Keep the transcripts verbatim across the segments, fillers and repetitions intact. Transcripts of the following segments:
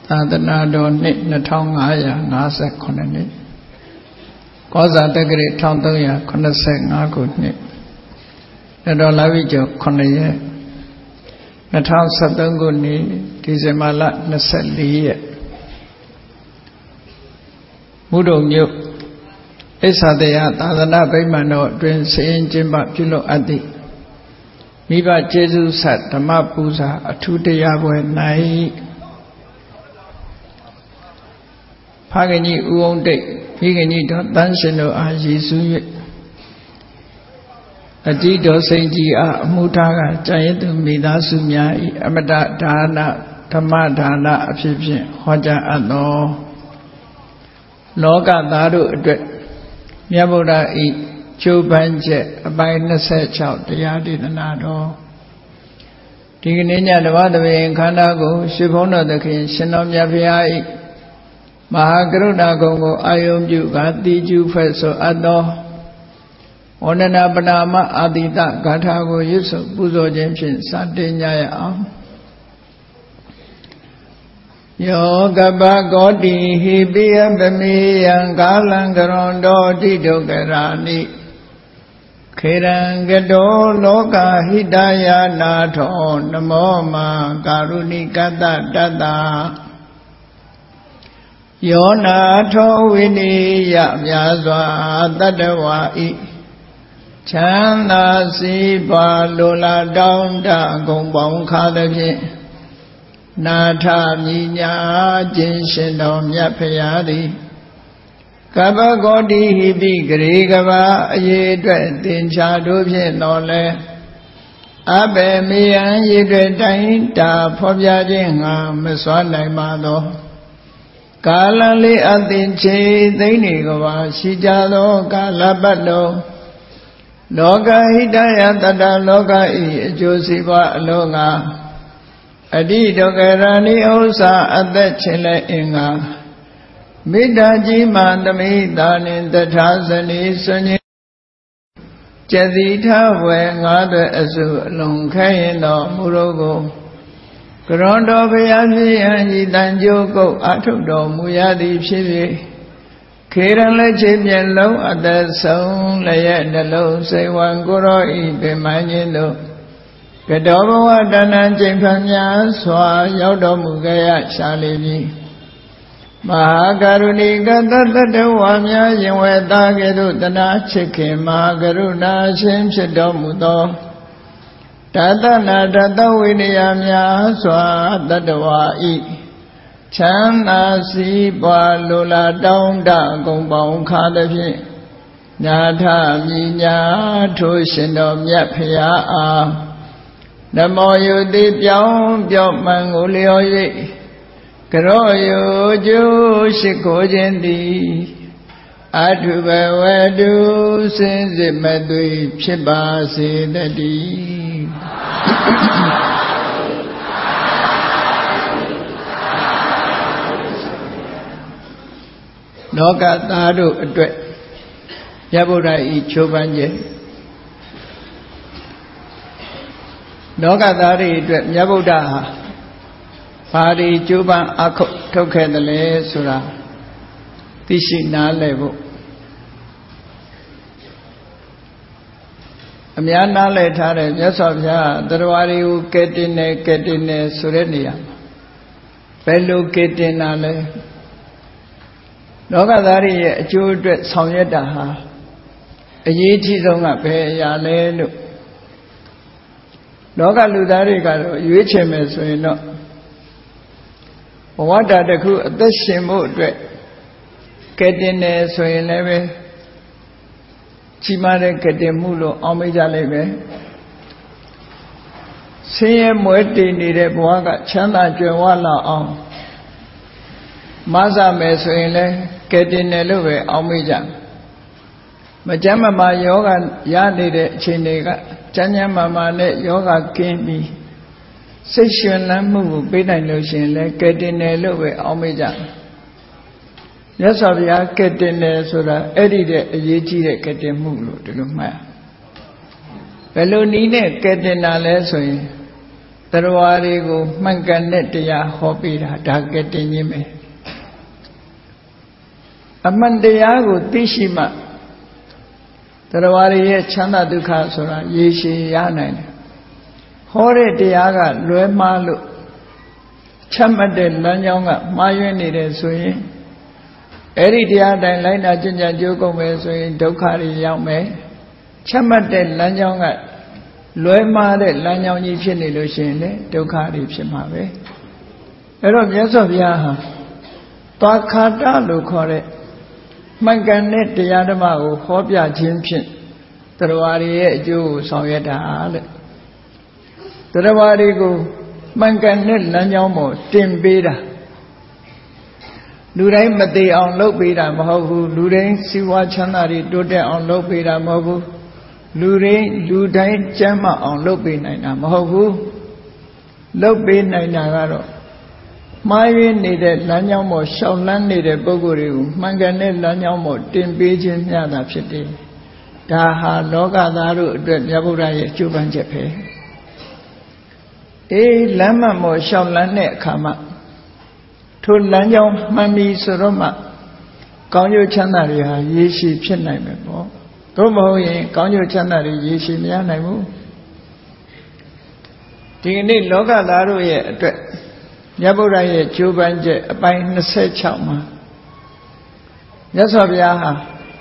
သာသနာတော်နှစ်နှစ်ထောင်ငါးရာငါးสิบခုနှစ်ကောဇာတက္ကရာတစ်ထောင်သုံးရာခုနှစ်สิบห้าခုနှစ်လက်တော်လာပြီကျော်ခုနှစ်ရက်နှစ်ထောင်สิบสามခုနှစ်ဒီဇင်ဘာလยี่สิบ四ရက်မုဒုံမြို့ဣစ္ဆဒယသာသနာ့ဗိမာန်တော်အတွင်ဆင်းကျင်းပပြုလုပ်အပ်သည့်မိဘကျေးဇူးဆက်ဓမ္မပူဇာအထူးတရားပွဲ၌ဖခင်ကြီးဦးအောင်တိတ်မိခင်ကြီးတော်တန်းရှင်တို့အားရည်စူး၍အကြည်တော်စိန်ကြီးအားအမှုထားကကြာရင်သူမိသားစုများ၏အမတဒါနဓမ္မဒါနအဖြစ်ဖြင့်ဟောကြားအပ်သောလောကသားတို့အတွက်မြတ်ဗုဒ္ဓ၏ကျိုးပန်းချက်အပိုင်းยี่สิบหกတရားဒေသနာတော်ဒီကနေ့ညတပတ်တပင်ခန္ဓာကိုရွှေဘုန်းတော်သခင်ရှင်တော်မြတ်ဖရာ၏မဟာကရုဏာဂုဏ်ကိုအာယုံပြုကာတိကျူဖွဲ့ဆိုအပ်သောဝန္ဒနာပနာမအာတိတဂါထာကိုရွတ်ဆိုပူဇော်ခြင်းဖြင့်စတင်ကြရအောင်ယောကပကောတိဟိပိယပမေယံကာလံကရွန်တောတိဒုက္ခရာနိခေရံကတောလောကဟိတယနာထောနမောမကာရုဏိကတတတ္တယောနာထောဝိနိယမြာစွာတတ္တဝါဤချမ်းသာစီးပွားလိုလားတောင်းတဂုံပေါင်းခါသဖြင့်နာထမြညာခြင်းရှင်တော်မြတ်ဖရာသည်ကပ္ပဂေါတိဟိပိဂရေကဘာအရေးအတွက်သင်္ချာတို့ဖြင့်တော်လဲအဘယ်မေယံရေအတွက်တိုင်းတာဖော်ပြခြင်းငါမစွမ်းနိုင်ပါသောကာလလေးအသင်ချေသိမ့်နေကဘာရှိကြသောကာလပတ်လုံးလောကဟိတယတတလောကဤအကျိုးစီးပွားအလုံးငါအတိဒုက္ခရာနိဥစ္စာအသက်ချင်းလဲအင်္ဂါမေတ္တာကြီးမှသမိတာနှင့်တထာဇနီဆွညင်ကျတိထဝေငါးသွဲအစုအလုံးခဲရင်တော်မူရောကိုကရွန်တော်ဘုရားဖြစ်ရန်ဤတန်ကြိုးကုတ်အထုတ်တော်မူရသည်ဖြစ်၍ခေရန်လက်ချေမျက်လုံးအသက်ဆုံးလျက်နှလုံးစိတ်ဝံကိုရောဤပင်မခြင်းတို့ကတောဘဝတဏ္ဍကျင့်ဖန်များစွာရောက်တော်မူကြရရှာလေပြီမဟာကရုဏိကတတ္တဝါများရင်ဝဲသားကဲ့သို့တနာချစ်ခင်မဟာကရုဏာရှင်ဖြစ်တော်မူသောတတနာတတဝိနည်းများစွာတတ္တဝါဤချမ်းသာစီးပွားလိုလားတောင်းတဂုံပေါင်းခါသဖြင့်ညာထမြညာထိုရှင်တော်မြတ်ဖရာအားနမောယုတိပြောင်းပြောင်းမှန်ကိုလျော်၍ကရောယုကျိုးရှိခိုးခြင်းသည်အထုဘဝတုစင်စစ်မသွေဖြစ်ပါစေတည်းလောကသားတို့အတွက်မြတ်ဗုဒ္ဓဤချိုးပန်းခြင်းလောကသားတွေအတွက်မြတ်ဗုဒ္ဓဟာဘာတွေကျိုးပန်းအခုထုတ်ခဲ့တယ်လဲဆိုတာသိရှိနားလည်ဖို့အများနားလည်ထားတဲ့မြတ်စွာဘုရားတရားတွေကိုကဲတင်နေကဲတင်နေဆိုတဲ့နေရာမှာဘယ်လိုကဲတင်တာလဲလောကသားတွေရဲ့အကျိုးအတွက်ဆောင်ရွက်တာဟာအရေးကြီးဆုံးကဘယ်အရာလဲလို့လောကလူသားတွေကတော့ရွေးချယ်မယ်ဆိုရင်တော့ဘဝတာတစ်ခုအသက်ရှင်ဖို့အတွက်ကဲတင်တယ်ဆိုရင်လည်းပဲကြီးမားတဲ့ကဲတင်မှုလို့အောက်မေ့ကြလိမ့်မယ်ဆင်းရဲမွဲတည်နေတဲ့ဘဝကချမ်းသာကြွယ်ဝလာအောင်မဆမယ်ဆိုရင်လည်းကဲတင်တယ်လို့ပဲအောက်မေ့ကြမကျမ်းမာယောဂရနေတဲ့အခြေအနေကကျမ်းကျမ်းမာမာနဲ့ယောဂကင်းပြီးစိတ်ရှင်လန်းမှုကိုပေးနိုင်လို့ရှိရင်လည်းကဲတင်တယ်လို့ပဲအောက်မေ့ကြမြတ်စွာဘုရားကဲတင်တယ်ဆိုတာအဲ့ဒီတဲ့အရေးကြီးတဲ့ကဲတင်မှုလို့ဒီလိုမှတ်ဘယ်လိုနည်းနဲ့ကဲတင်တာလဲဆိုရင်တရားတွေကိုမှန်ကန်တဲ့တရားဟောပေးတာဒါကတည်းကပဲအမှန်တရားကိုသိရှိမှတရားတွေရဲ့ချမ်းသာဒုက္ခဆိုတာရေရှည်ရနိုင်တယ်ဟောတဲ့တရားကလွဲမှားလို့ချက်မှတ်တဲ့လမ်းကြောင်းကမှားယွင်းနေတယ်ဆိုရင်အဲ့ဒီတရားတိုင်းလိုက်နာကျင့်ကြံကြိုးကုန်မယ်ဆိုရင်ဒုက္ခတွေရောက်မယ်ချက်မှတ်တဲ့လမ်းကြောင်းကလွဲမှားတဲ့လမ်းကြောင်းကြီးဖြစ်နေလို့ရှိရင်လည်းဒုက္ခတွေဖြစ်မှာပဲအဲ့တော့မြတ်စွာဘုရားဟာသွားခါတလို့ခေါ်တဲ့မှန်ကန်တဲ့တရားဓမ္မကိုဟောပြခြင်းဖြင့်တရားတွေရဲ့အကျိုးကိုဆောင်ရွက်တာလေတရားတွေကိုမှန်ကန်တဲ့လမ်းကြောင်းပေါ်တင်ပေးတာလူတိုင်းမသေးအောင်လုပ်ပေးတာမဟုတ်ဘူးလူတိုင်းစီးပွားချမ်းသာတွေတိုးတက်အောင်လုပ်ပေးတာမဟုတ်ဘူးလူတိုင်းလူတိုင်းကျမ်းမာအောင်လုပ်ပေးနိုင်တာမဟုတ်ဘူးလုပ်ပေးနိုင်တာကတော့မှားယွင်းနေတဲ့လမ်းကြောင်းပေါ်ရှောင်လန်းနေတဲ့ပုဂ္ဂိုလ်တွေကိုမှန်ကန်တဲ့လမ်းကြောင်းပေါ်တင်ပေးခြင်းမျှတာဖြစ်တယ်ဒါဟာလောကသားတို့အတွက်မြတ်ဗုဒ္ဓရဲ့အကျိုးပန်းချက်ပဲအေးလမ်းမှန်ပေါ်ရှောင်လန်းတဲ့အခါမှာထိုလမ်းကြောင်းမှန်ပြီဆိုတော့မှကောင်းကျိုးချမ်းသာတွေဟာရေရှည်ဖြစ်နိုင်မယ်ပေါ့သို့မဟုတ်ရင်ကောင်းကျိုးချမ်းသာတွေရေရှည်မရနိုင်ဘူးဒီကနေ့လောကသားတို့ရဲ့အတွက်မြတ်ဗုဒ္ဓရဲ့ကျိုးပန်းချက်အပိုင်း၂၆မှာမြတ်စွာဘုရားဟာ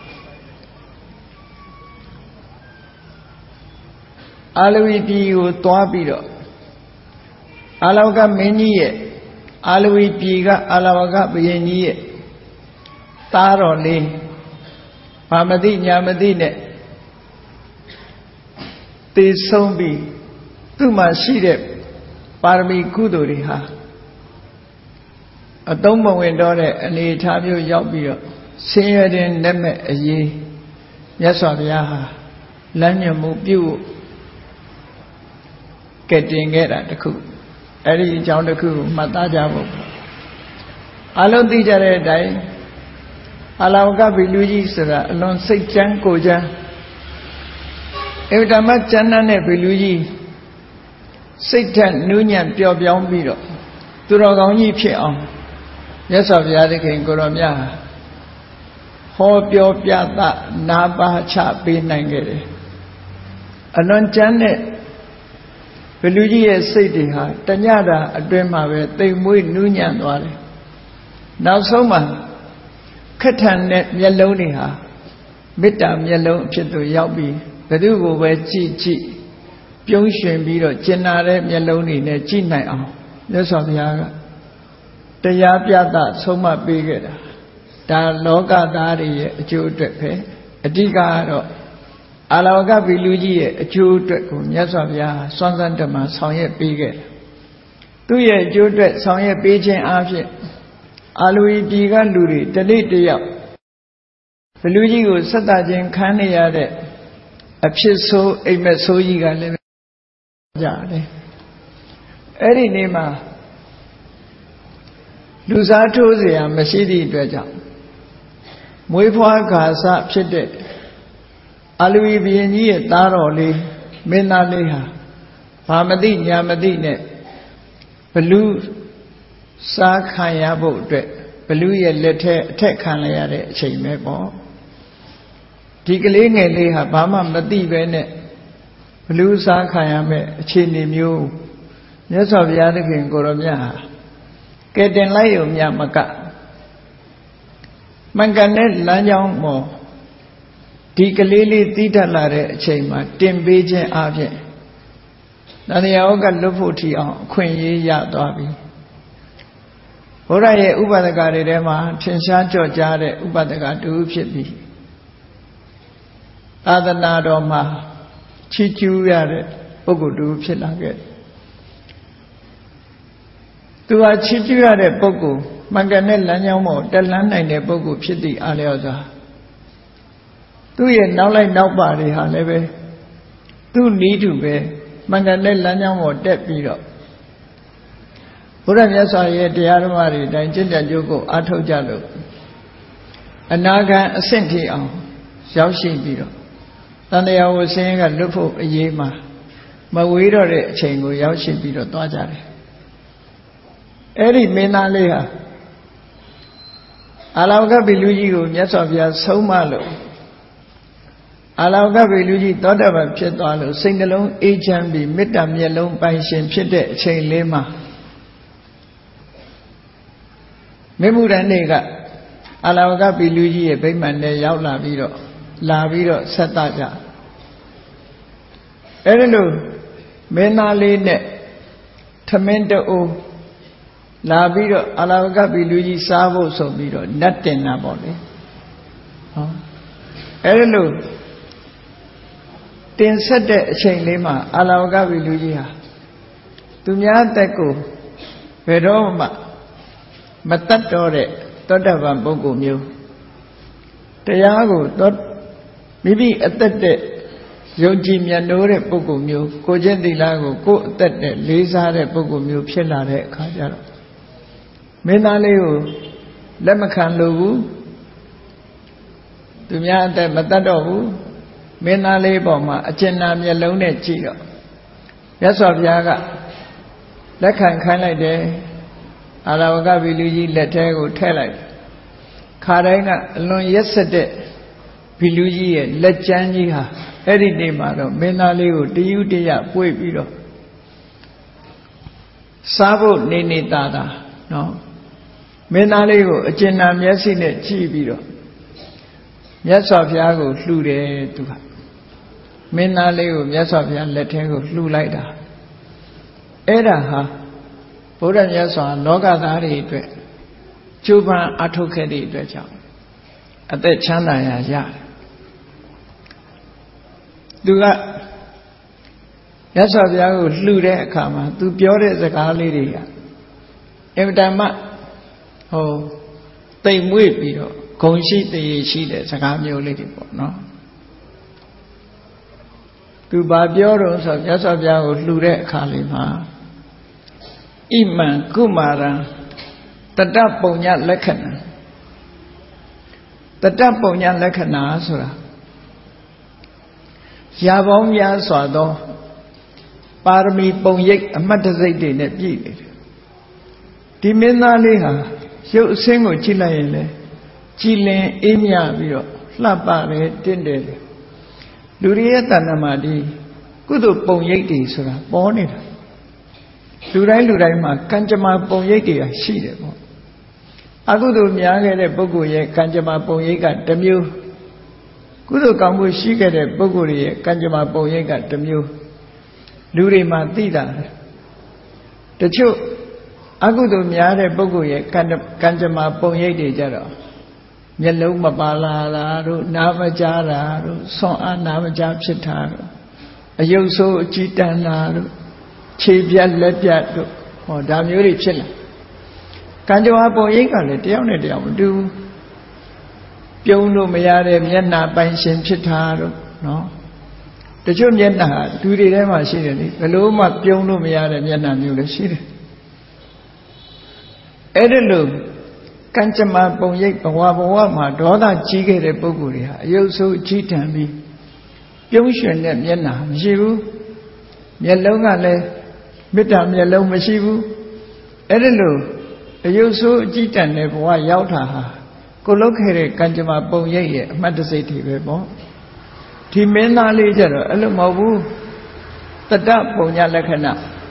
အာလဝီပြည်ကိုသွားပြီးတော့အာလဝကမင်းကြီးရဲ့အာလဝီပြည်ကအာလဝကဘုရင်ကြီးရဲ့သားတော်လေးဘာမသိညာမသိနဲ့သေဆုံးပြီးသူ့မှာရှိတဲ့ပါရမီကုသိုလ်တွေဟာအသုံးမဝင်တော့တဲ့အနေအထားမျိုးရောက်ပြီးတော့ဆင်းရဲတဲ့လက်မဲ့အရေးမြတ်စွာဘုရားဟာလမ်းညွှန်မှုပြုကဲ့တင်ခဲ့တာတခုအဲ့ဒီအကြောင်းတစ်ခုကိုမှတ်သားကြဖို့အလုံးသိကြတဲ့အတိုင်းအလောကဘီလူကြီးဆိုတာအလွန်စိတ်ချမ်းကိုချမ်းဧဝတမကျမ်းတဲ့ဘီလူကြီးစိတ်ထက်နူးညံ့ပျော်ပြောင်းပြီးတော့သူတော်ကောင်းကြီးဖြစ်အောင်မြတ်စွာဘုရားသခင်ကိုရောမြတ်ဟောပြောပြသနာပါချပေးနိုင်ခဲ့တယ်အလွန်ကျမ်းတဲ့ဘလူကြီးရဲ့စိတ်တွေဟာတညတာအတွင်းမှာပဲတိမ်မွေးနူးညံ့သွားတယ်နောက်ဆုံးမှာခက်ထန်တဲ့မျက်လုံးတွေဟာမေတ္တာမျက်လုံးအဖြစ်သို့ရောက်ပြီးဘယ်သူကိုပဲကြည့်ကြည့်ပြုံးရွှင်ပြီးတော့ကျင်နာတဲ့မျက်လုံးတွေနဲ့ကြည့်နိုင်အောင်မြတ်စွာဘုရားကတရားပြသဆုံးမပေးခဲ့တာဒါလောကသားတွေရဲ့အကျိုးအတွက်ပဲအဓိကကတော့အာလဝကဘီလူကြီးရဲ့အကျိုးအတွက်ကိုမြတ်စွာဘုရားစွမ်းစမ်းတမန်ဆောင်ရွက်ပေးခဲ့သူ့ရဲ့အကျိုးအတွက်ဆောင်ရွက်ပေးခြင်းအပြင်အာလူဤပြည်ကလူတွေတနေ့တယောက်ဘလူကြီးကိုဆက်တာခြင်းခံနေရတဲ့အဖြစ်ဆိုးအိမ်မက်ဆိုးကြီးကလည်းကြတယ်အဲ့ဒီနေ့မှာလူစားထိုးเสียမရှိသည့်အတွက်ကြောင့်မွေးဖွားခါစဖြစ်တဲ့အာလူဘုရင်ကြီးရဲ့သားတော်လေးမင်းသားလေးဟာဘာမသိညာမသိနဲ့ဘလူစားခံရဖို့အတွက်ဘလူရဲ့လက်ထဲအထက်ခံလိုက်ရတဲ့အချိန်ပဲပေါ့ဒီကလေးငယ်လေးဟာဘာမှမသိပဲနဲ့ဘလူစားခံရမယ့်အခြေအနေမျိုးမြတ်စွာဘုရားသခင်ကိုရောမြတ်ဟာကဲတင်လိုက်ရုံမြမကမှန်ကန်တဲ့လမ်းကြောင်းပေါ်ဒီကလေးလေးသိတတ်လာတဲ့အချိန်မှာတင်ပေးခြင်းအပြင်တဏှာဩကလွတ်ဖို့ထီအောင်အခွင့်အရေးရသွားပြီဘုရားရဲ့ဥပဒကတွေထဲမှာထင်ရှားကြော့ကြားတဲ့ဥပဒကတူဖြစ်ပြီးသာသနာတော်မှာချီးကျူးရတဲ့ပုဂ္ဂိုလ်တူဖြစ်လာခဲ့သူဟာချီးကျူးရတဲ့ပုဂ္ဂိုလ်မှန်ကန်တဲ့လမ်းကြောင်းပေါ်တက်လှမ်းနိုင်တဲ့ပုဂ္ဂိုလ်ဖြစ်သည့်အားလျော်စွာသူ့ရဲ့နောက်လိုက်နောက်ပါတွေဟာလည်းပဲသူ့နီးတူပဲမှန်ကန်တဲ့လမ်းကြောင်းပေါ်တက်ပြီးတော့ဘုရားမြတ်စွာရဲ့တရားဓမ္မတွေအတိုင်းကျင့်ကြံကြိုးကိုအားထုတ်ကြလို့အနာဂတ်အဆင့်ထိအောင်ရောက်ရှိပြီးတော့တန်တရားဝဆင်းကလွတ်ဖို့အရေးမှာမဝေးတော့တဲ့အချိန်ကိုရောက်ရှိပြီးတော့သွားကြတယ်အဲ့ဒီမင်းသားလေးဟာအာလောကဗီလူကြီးကိုမြတ်စွာဘုရားဆုံးမလို့အာလောကဗီလူကြီးသောတပန်ဖြစ်သွားလို့စိတ်နှလုံးအေးချမ်းပြီးမေတ္တာမျက်လုံးပိုင်ရှင်ဖြစ်တဲ့အချိန်လေးမှာမေမုရဏေကအာလောကဗီလူကြီးရဲ့ဗိမာန်နဲ့ရောက်လာပြီးတော့လာပြီးတော့ဆက်သကြအဲ့ဒီလိုမင်းသားလေးနဲ့ထမင်းတူလာပြီးတော့အာလောကဗီလူကြီးစားဖို့ဆိုပြီးတော့နတ်တင်တာပေါ့လေဟောအဲ့ဒီလိုတင်ဆက်တဲ့အချိန်လေးမှာအာလောကဗီလူကြီးဟာသူများအသက်ကိုဘယ်တော့မှမတတ်တော့တဲ့သောတပန်ပုဂ္ဂိုလ်မျိုးတရားကိုသောမိမိအသက်တဲ့ယုံကြည်မြတ်နိုးတဲ့ပုဂ္ဂိုလ်မျိုးကိုကျင့်သီလကိုကိုယ်အသက်တဲ့လေးစားတဲ့ပုဂ္ဂိုလ်မျိုးဖြစ်လာတဲ့အခါကျတော့မင်းသားလေးကိုလက်မခံလို့ဘူးသူများအသက်မတတ်တော့ဘူးမင်းသားလေးပေါ်မှာအကျဉ်းနာမျက်လုံးနဲ့ကြည့်တော့မြတ်စွာဘုရားကလက်ခံခိုင်းလိုက်တယ်အာရဝကဗီလူကြီးလက်ထဲကိုထည့်လိုက်ခါတိုင်းကအလွန်ရက်စက်တဲ့ဗီလူကြီးရဲ့လက်ကျမ်းကြီးဟာအဲ့ဒီနေ့မှာတော့မင်းသားလေးကိုတယူတရပွေပြီးတော့စားဖို့နေနေတာတာနော်မင်းသားလေးကိုအကျဉ်းနာမျက်စိနဲ့ကြည့်ပြီးတော့မြတ်စွာဘုရားကိုလှူတယ်သူကမင်းသားလေးကိုမြတ်စွာဘုရားလက်ထဲကိုလှူလိုက်တာအဲ့ဒါဟာဘုရားမြတ်စွာလောကသားတွေအတွက်ကျိုးပန်းအထုတ်ခဲ့တဲ့အတွက်ကြောင့်အသက်ချမ်းသာရာရတယ်သူကမြတ်စွာဘုရားကိုလှူတဲ့အခါမှာသူပြောတဲ့စကားလေးတွေကအင်မတန်မှဟိုတိမ်မွေ့ပြီးတော့ဂုဏ်ရှိတည်ရှိတဲ့စကားမျိုးလေးတွေပေါ့နော်သူဘာပြောတော့ဆိုမြတ်စွာဘုရားကိုလှူတဲ့အခါလေးမှာဣမံကုမာရံတတပုံညလက္ခဏာတတပုံညလက္ခဏာဆိုတာရာပေါင်းများစွာသောပါရမီပုံရိပ်အမတ်တစိတ်တွေနဲ့ပြည့်နေတယ်ဒီမင်းသားလေးဟာရုပ်အဆင်းကိုကြည့်လိုက်ရင်လေကြည်လင်အေးမြပြီးတော့လှပတယ်တင့်တယ်လူတွေရဲ့တဏ္ဍာမှာဒီကုသိုလ်ပုံရိပ်တွေဆိုတာပေါ်နေတာလူတိုင်းလူတိုင်းမှာကံကြမ္မာပုံရိပ်တွေရှိတယ်ပေါ့အကုသိုလ်များခဲ့တဲ့ပုဂ္ဂိုလ်ရဲ့ကံကြမ္မာပုံရိပ်ကတစ်မျိုးကုသိုလ်ကောင်းမှုရှိခဲ့တဲ့ပုဂ္ဂိုလ်ရဲ့ကံကြမ္မာပုံရိပ်ကတစ်မျိုးလူတွေမှာသိတာတချို့အကုသိုလ်များတဲ့ပုဂ္ဂိုလ်ရဲ့ကံကံကြမ္မာပုံရိပ်တွေကြတော့မျက်လုံးမပါလာတာတို့နားမကြားတာတို့ဆွမ်းအားနားမကြားဖြစ်တာတို့အယုတ်ဆိုးအကြည်တန်တာတို့ခြေပြတ်လက်ပြတ်တို့ဟောဒါမျိုးတွေဖြစ်လာကံကြမ္မာပုံရိပ်ကလည်းတယောက်နဲ့တယောက်မတူဘူးပြုံးလို့မရတဲ့မျက်နှာပိုင်ရှင်ဖြစ်တာတို့နော်တချို့မျက်နှာလူတွေထဲမှာရှိတယ်လေဘယ်လို့မှပြုံးလို့မရတဲ့မျက်နှာမျိုးလည်းရှိတယ်အဲ့ဒါလို့ကံကြမ္မာပုံရိပ်ဘဝဘဝမှာဒေါသကြီးခဲ့တဲ့ပုဂ္ဂိုလ်တွေဟာအယုတ်ဆိုးကြီးတန်ပြီးပြုံးရွှင်တဲ့မျက်နှာမရှိဘူးမျက်လုံးကလည်းမေတ္တာမျက်လုံးမရှိဘူးအဲ့ဒါလို့အယုတ်ဆိုးအကြီးတန်တဲ့ဘဝရောက်တာဟာကိုလုတ်ခဲ့တဲ့ကံကြမ္မာပုံရိပ်ရဲ့အမှတ်တစိတ်တွေပဲပေါ့ဒီမင်းသားလေးကျတော့အဲ့လိုမဟုတ်ဘူးတတပုံညလက္ခဏာ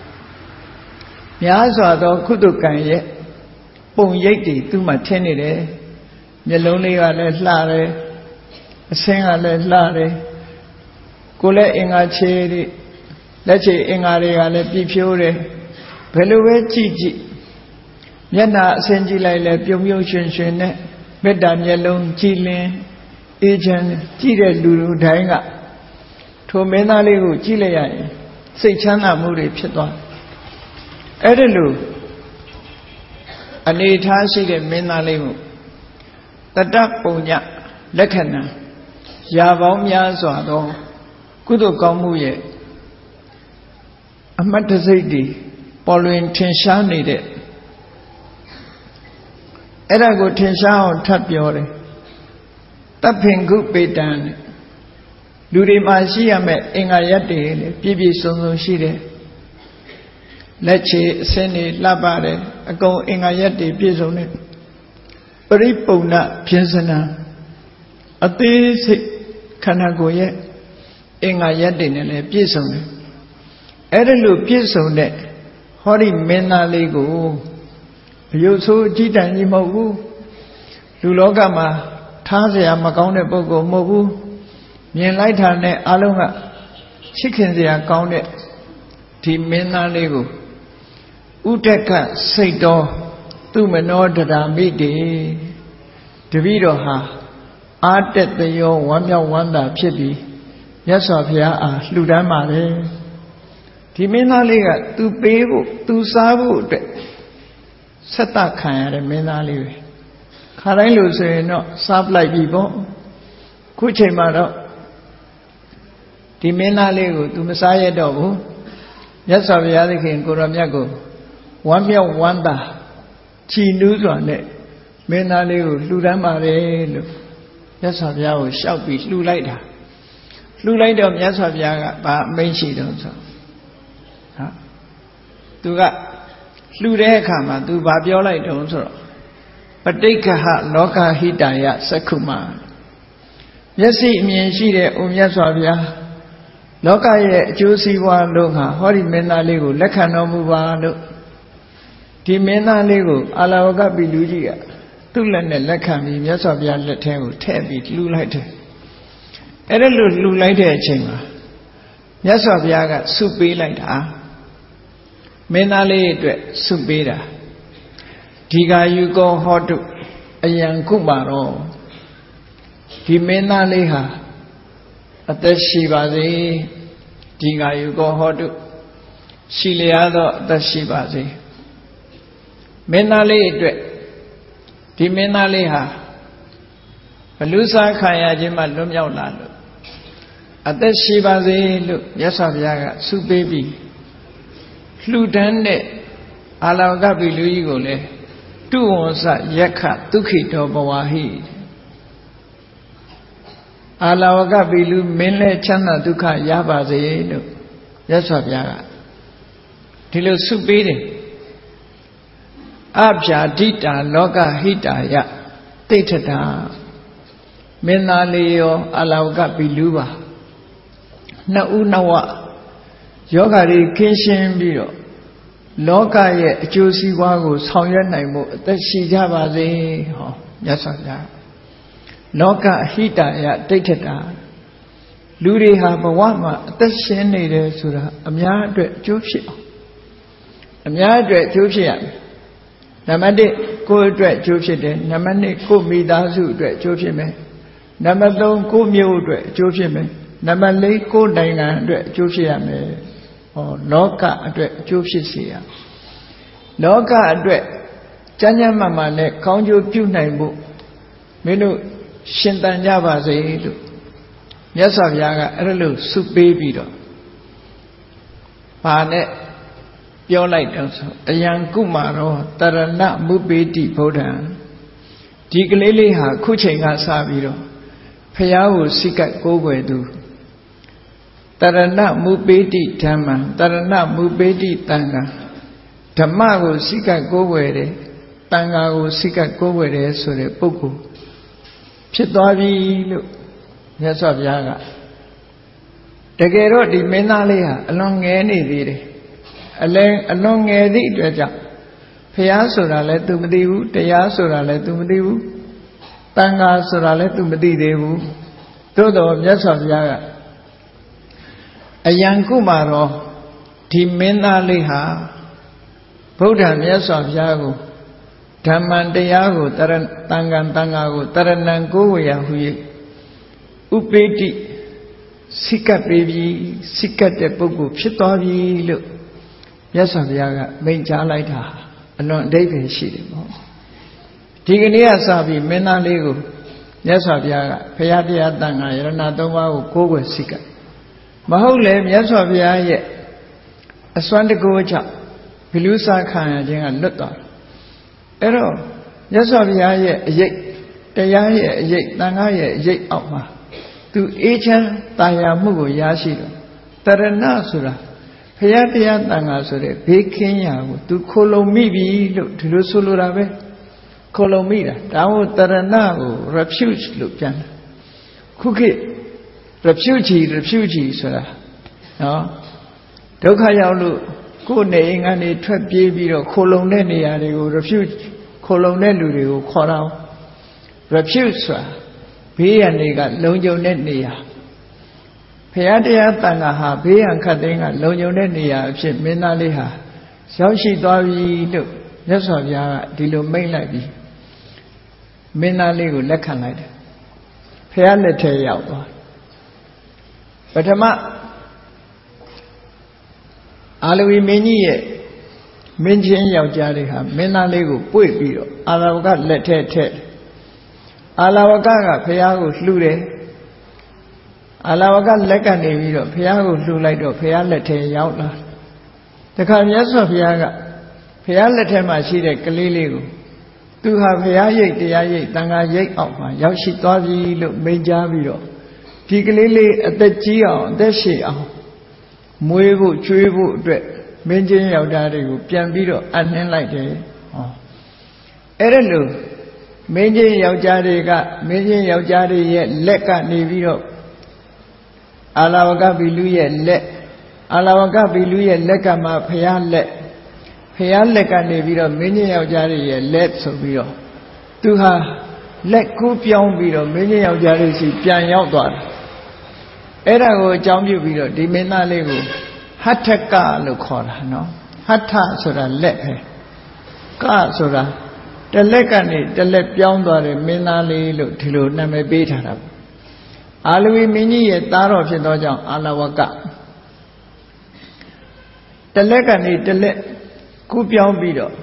များစွာသောကုသကံရဲ့ပုံရိပ်တွေသူ့မှာထင်းနေတယ်မျက်လုံးလေးကလည်းလှတယ်အဆင်းကလည်းလှတယ်ကိုယ်လည်းအင်္ဂါခြေတွေလက်ခြေအင်္ဂါတွေကလည်းပြည့်ဖြိုးတယ်ဘယ်လိုပဲကြည့်ကြည့်မျက်နှာအဆင်းကြည့်လိုက်လဲပြုံပြုံရွှင်ရွှင်နဲ့မေတ္တာမျက်လုံးကြည်လင်အေးချမ်းကြည့်တဲ့လူလူတိုင်းကထိုမင်းသားလေးကိုကြည့်လိုက်ရရင်စိတ်ချမ်းသာမှုတွေဖြစ်သွားအဲ့ဒါလို့အနေထားရှိတဲ့မင်းသားလေးကိုတတပုံညလက္ခဏာရာပေါင်းများစွာသောကုသိုလ်ကောင်းမှုရဲ့အမတ်တစိတ်တွေပေါ်လွင်ထင်ရှားနေတဲ့အဲ့ဒါကိုထင်ရှားအောင်ထပ်ပြောတယ်တပ်ဖင်ကုပေတံလူတွေမှာရှိရမယ့်အင်္ဂါရပ်တွေလေပြည့်ပြည့်စုံစုံရှိတယ်လက်ချေအစင်းတွေလှပတယ်အကုန်အင်္ဂါရပ်တွေပြည့်စုံတယ်ပရိပုံဏပြင်စနာအသေးစိတ်ခန္ဓာကိုယ်ရဲ့အင်္ဂါရပ်တွေနဲ့လည်းပြည့်စုံတယ်အဲ့ဒါလို့ပြည့်စုံတဲ့ဟောဒီမင်းသားလေးကိုအယုတ်ဆိုးအကြည့်တန်ကြီးမဟုတ်ဘူးလူလောကမှာထားเสียမကောင်းတဲ့ပုဂ္ဂိုလ်မဟုတ်ဘူးမြင်လိုက်တာနဲ့အလုံးကချစ်ခင်เสียကောင်းတဲ့ဒီမင်းသားလေးကိုဥဒက္ခစိတ်တော်သူမနောတရာမိတေတပည့်တော်ဟာအာတက်တယောဝမ်းမြောက်ဝမ်းသာဖြစ်ပြီးမြတ်စွာဘုရားအားလှူဒန်းပါတယ်ဒီမင်းသားလေးကသူပေးဖို့သူစားဖို့အတွက်ဆက်တခံရတဲ့မင်းသားလေးပဲခါတိုင်းလို့ဆိုရင်တော့စားပလိုက်ပြီပေါ့ခုချိန်မှာတော့ဒီမင်းသားလေးကိုသူမစားရတော့ဘူးမြတ်စွာဘုရားသခင်ကိုရောမြတ်ကိုဝမ်းမြောက်ဝမ်းသာချီနူးစွာနဲ့မင်းသားလေးကိုလှူဒန်းပါတယ်လို့မြတ်စွာဘုရားကိုလျှောက်ပြီးလှူလိုက်တာလှူလိုက်တော့မြတ်စွာဘုရားကဘာအမိန့်ရှိတော့ဆိုဟာသူကလှူတဲ့အခါမှာသူဘာပြောလိုက်တော့ဆိုတော့ပဋိက္ခဟလောကဟိတယသက္ခုမမျက်စိအမြင်ရှိတဲ့အိုမြတ်စွာဘုရားလောကရဲ့အကျိုးစီးပွားလို့ဟာဟောဒီမင်းသားလေးကိုလက်ခံတော်မူပါလို့ဒီမင်းသားလေးကိုအာလဝကပိလူကြီးကသူ့လက်နဲ့လက်ခံပြီးမြတ်စွာဘုရားလက်ထဲကိုထည့်ပြီးလှူလိုက်တယ်အဲ့ဒါလို့လှူလိုက်တဲ့အချိန်မှာမြတ်စွာဘုရားကဆုပေးလိုက်တာမင်းသားလေးအတွက်ဆုပေးတာဒီဃာယူကောဟောတုအယံကုမာရောဒီမင်းသားလေးဟာအသက်ရှိပါစေဒီဃာယူကောဟောတုရှိလျားသောအသက်ရှိပါစေမင်းသားလေးအတွက်ဒီမင်းသားလေးဟာဘလူစားခံရခြင်းမှလွတ်မြောက်လာလို့အသက်ရှိပါစေလို့မြတ်စွာဘုရားကဆုပေးပြီးလှူဒန်းတဲ့အာလောကပိလူကြီးကိုလည်းတုဝံစယက္ခဒုက္ခိတောဘဝဟိအာလောကပိလူမင်းလဲချမ်းသာဒုက္ခရပါစေလို့မြတ်စွာဘုရားကဒီလိုဆုပေးတယ်အဗျာဒိတာလောကဟိတာယတိဋ္ဌတာမင်းသားလေးရောအာလောကပိလူပါနှစ်ဦးနှစ်ဝယောဂါတွေကင်းရှင်းပြီးတော့လောကရဲ့အကျိုးစီးပွားကိုဆောင်ရွက်နိုင်မှုအသက်ရှိကြပါစေဟောမြတ်စွာဘုရားလောကဟိတယတိဋ္ဌတာလူတွေဟာဘဝမှာအသက်ရှင်နေတယ်ဆိုတာအများအတွက်အကျိုးဖြစ်အောင်အများအတွက်အကျိုးဖြစ်ရမယ်နံပါတ်တစ်ကိုယ်အတွက်အကျိုးဖြစ်တယ်နံပါတ်နှစ်ကိုယ်မိသားစုအတွက်အကျိုးဖြစ်မယ်နံပါတ်သုံးကိုယ်မျိုးအတွက်အကျိုးဖြစ်မယ်နံပါတ်လေးကိုယ်နိုင်ငံအတွက်အကျိုးဖြစ်ရမယ်ဟောလောကအတွက်အကျိုးဖြစ်စေရလောကအတွက်ကျမ်းကျမ်းမာမာနဲ့ကောင်းကျိုးပြုနိုင်ဖို့မင်းတို့ရှင်သန်ကြပါစေလို့မြတ်စွာဘုရားကအဲ့ဒါလို့ဆုပေးပြီးတော့ဘာနဲ့ပြောလိုက်တော့ဆိုအယံကုမာရောတရဏမုပေတိဗုဒ္ဓံဒီကလေးလေးဟာခုချိန်ကစပြီးတော့ဖះကိုစိတ်ကကိုးကွယ်သူတရဏမုပေတိဓမ္မံတရဏမုပေတိတန်ခါဓမ္မကိုစိတ်ကကိုးကွယ်တယ်တန်ခါကိုစိတ်ကကိုးကွယ်တယ်ဆိုတဲ့ပုဂ္ဂိုလ်ဖြစ်သွားပြီလို့မြတ်စွာဘုရားကတကယ်တော့ဒီမင်းသားလေးဟာအလွန်ငယ်နေသေးတယ်အလဲအလွန်ငယ်သည့်အတွက်ကြောင့်ဖះဆိုတာလည်း तू မသိဘူးတရားဆိုတာလည်း तू မသိဘူးတန်ခါဆိုတာလည်း तू မသိသေးဘူးသို့တော်မြတ်စွာဘုရားကအယံကုမာရောဒီမင်းသားလေးဟာဗုဒ္ဓမြတ်စွာဘုရားကိုဓမ္မံတရားကိုတရတန်ခံတန်ခါကိုတရဏံကိုဝေယဟု၍ဥပေတိစိကပ်ပေးပြီးစိကပ်တဲ့ပုဂ္ဂိုလ်ဖြစ်သွားပြီလို့မြတ်စွာဘုရားကမိန့်ကြားလိုက်တာအလွန်အဓိပ္ပာယ်ရှိတယ်ပေါ့ဒီကနေ့ကစပြီးမင်းသားလေးကိုမြတ်စွာဘုရားကဘုရားတရားတန်ခါယရဏသုံးပါးကိုကိုးကွယ်စိကပ်မဟုတ်လေမြတ်စွာဘုရားရဲ့အစွမ်းတကူကြောင့်ဘိလူစာခံရခြင်းကလွတ်သွားတယ်အဲ့တော့မြတ်စွာဘုရားရဲ့အရေးတရားရဲ့အရေးတန်ခါရဲ့အရေးအောက်မှာသူအေးချမ်းတာယာမှုကိုရရှိတော့တရဏဆိုတာဘုရားတရားတန်ခါဆိုတဲ့ဘေးကင်းရာကိုသူခိုလုံမိပြီလို့ဒီလိုဆိုလိုတာပဲခိုလုံမိတာဒါမို့တရဏကို refuge လို့ပြန်တယ်ခုခေတ် refuge refuge ဆိုတာနော်ဒုက္ခရောက်လို့ကိုယ်နေအိမ်ကနေထွက်ပြေးပြီးတော့ခိုလုံတဲ့နေရာတွေကို refuge ခိုလုံတဲ့လူတွေကိုခေါ်တော့ refuge ဆိုတာဘေးရန်တွေကလုံခြုံတဲ့နေရာဘုရားတရားတန်ခါဟာဘေးရန်ခတ်သိမ်းကလုံခြုံတဲ့နေရာအဖြစ်မင်းသားလေးဟာရောက်ရှိသွားပြီလို့မြတ်စွာဘုရားကဒီလိုမိန့်လိုက်ပြီးမင်းသားလေးကိုလက်ခံလိုက်တယ်ဘုရားလက်ထဲရောက်သွားပထမအာလဝီမင်းကြီးရဲ့မင်းချင်းယောက်ျားလေးဟာမင်းသားလေးကိုပွေ့ပြီးတော့အာလဝကလက်ထဲထည့်အာလဝကကဘုရားကိုလှူတယ်အာလဝကလက်ကနေပြီးတော့ဘုရားကိုလှူလိုက်တော့ဘုရားလက်ထဲရောက်လာတခါမြတ်စွာဘုရားကဘုရားလက်ထဲမှာရှိတဲ့ကလေးလေးကိုသူဟာဘုရားရိပ်တရားရိပ်တန်ခါရိပ်အောက်မှာရောက်ရှိသွားပြီလို့မိန့်ကြားပြီးတော့ဒီကလေးလေးအသက်ကြီးအောင်အသက်ရှည်အောင်မွေးဖို့ကျွေးဖို့အတွက်မင်းချင်းယောက်ျားတွေကိုပြန်ပြီးတော့အနှင်းလိုက်တယ်ဟောအဲ့ဒါလို့မင်းချင်းယောက်ျားတွေကမင်းချင်းယောက်ျားတွေရဲ့လက်ကနေပြီးတော့အာလဝကဘီလူရဲ့လက်အာလဝကဘီလူရဲ့လက်ကမှဖျားလက်ဖျားလက်ကနေပြီးတော့မင်းချင်းယောက်ျားတွေရဲ့လက်ဆိုပြီးတော့သူဟာလက်ကူးပြောင်းပြီးတော့မင်းချင်းယောက်ျားတွေစီပြန်ရောက်သွားတယ်အဲ့ဒါကိုအကြောင်းပြုပြီးတော့ဒီမင်းသားလေးကိုဟထကလို့ခေါ်တာနော်ဟထဆိုတာလက်ပဲကဆိုတာတလက်ကနေတလက်ပြောင်းသွားတဲ့မင်းသားလေးလို့ဒီလိုနာမည်ပေးထားတာအာလဝီမင်းကြီးရဲ့သားတော်ဖြစ်သောကြောင့်အာလဝကတလက်ကနေတလက်ကူးပြောင်းပြီးတော့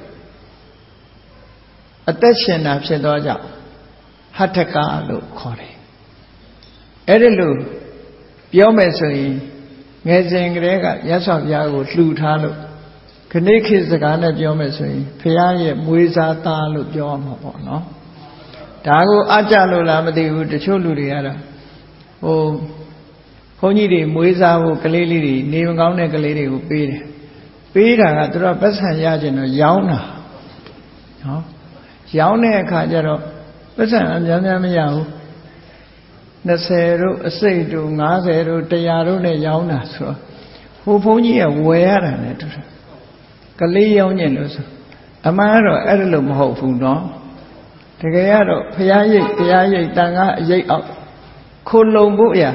အသက်ရှင်တာဖြစ်သောကြောင့်ဟထကလို့ခေါ်တယ်အဲ့ဒီလိုပြောမယ်ဆိုရင်ငယ်စဉ်ကတည်းကရသော်ဘုရားကိုလှူထားလို့ခဏခေတ်စကားနဲ့ပြောမယ်ဆိုရင်ဘုရားရဲ့မွေးစားသားလို့ပြောရမှာပေါ့နော်ဒါကိုအကြလို့လားမသိဘူးတချို့လူတွေကတော့ဟိုဘုန်းကြီးတွေမွေးစားဖို့ကလေးလေးတွေနေမကောင်းတဲ့ကလေးတွေကိုပေးတယ်ပေးတာကသူတို့ပတ်စံရခြင်းတော့ရောင်းတာနော်ရောင်းတဲ့အခါကျတော့ပတ်စံအများများမရဘူးနှစ်ဆယ်တို့အစိတ်တို့ငါးဆယ်တို့တစ်ရာတို့နဲ့ရောင်းတာဆိုတော့ဟိုဘုန်းကြီးကဝယ်ရတာနဲ့တူတယ်ကလေးရောင်းခြင်းလို့ဆိုအမှန်ကတော့အဲ့ဒါလို့မဟုတ်ဘူးနော်တကယ်ကတော့ဖရာရိပ်တရားရိပ်တန်ခါအရိပ်အောက်ခိုလုံဖို့ရ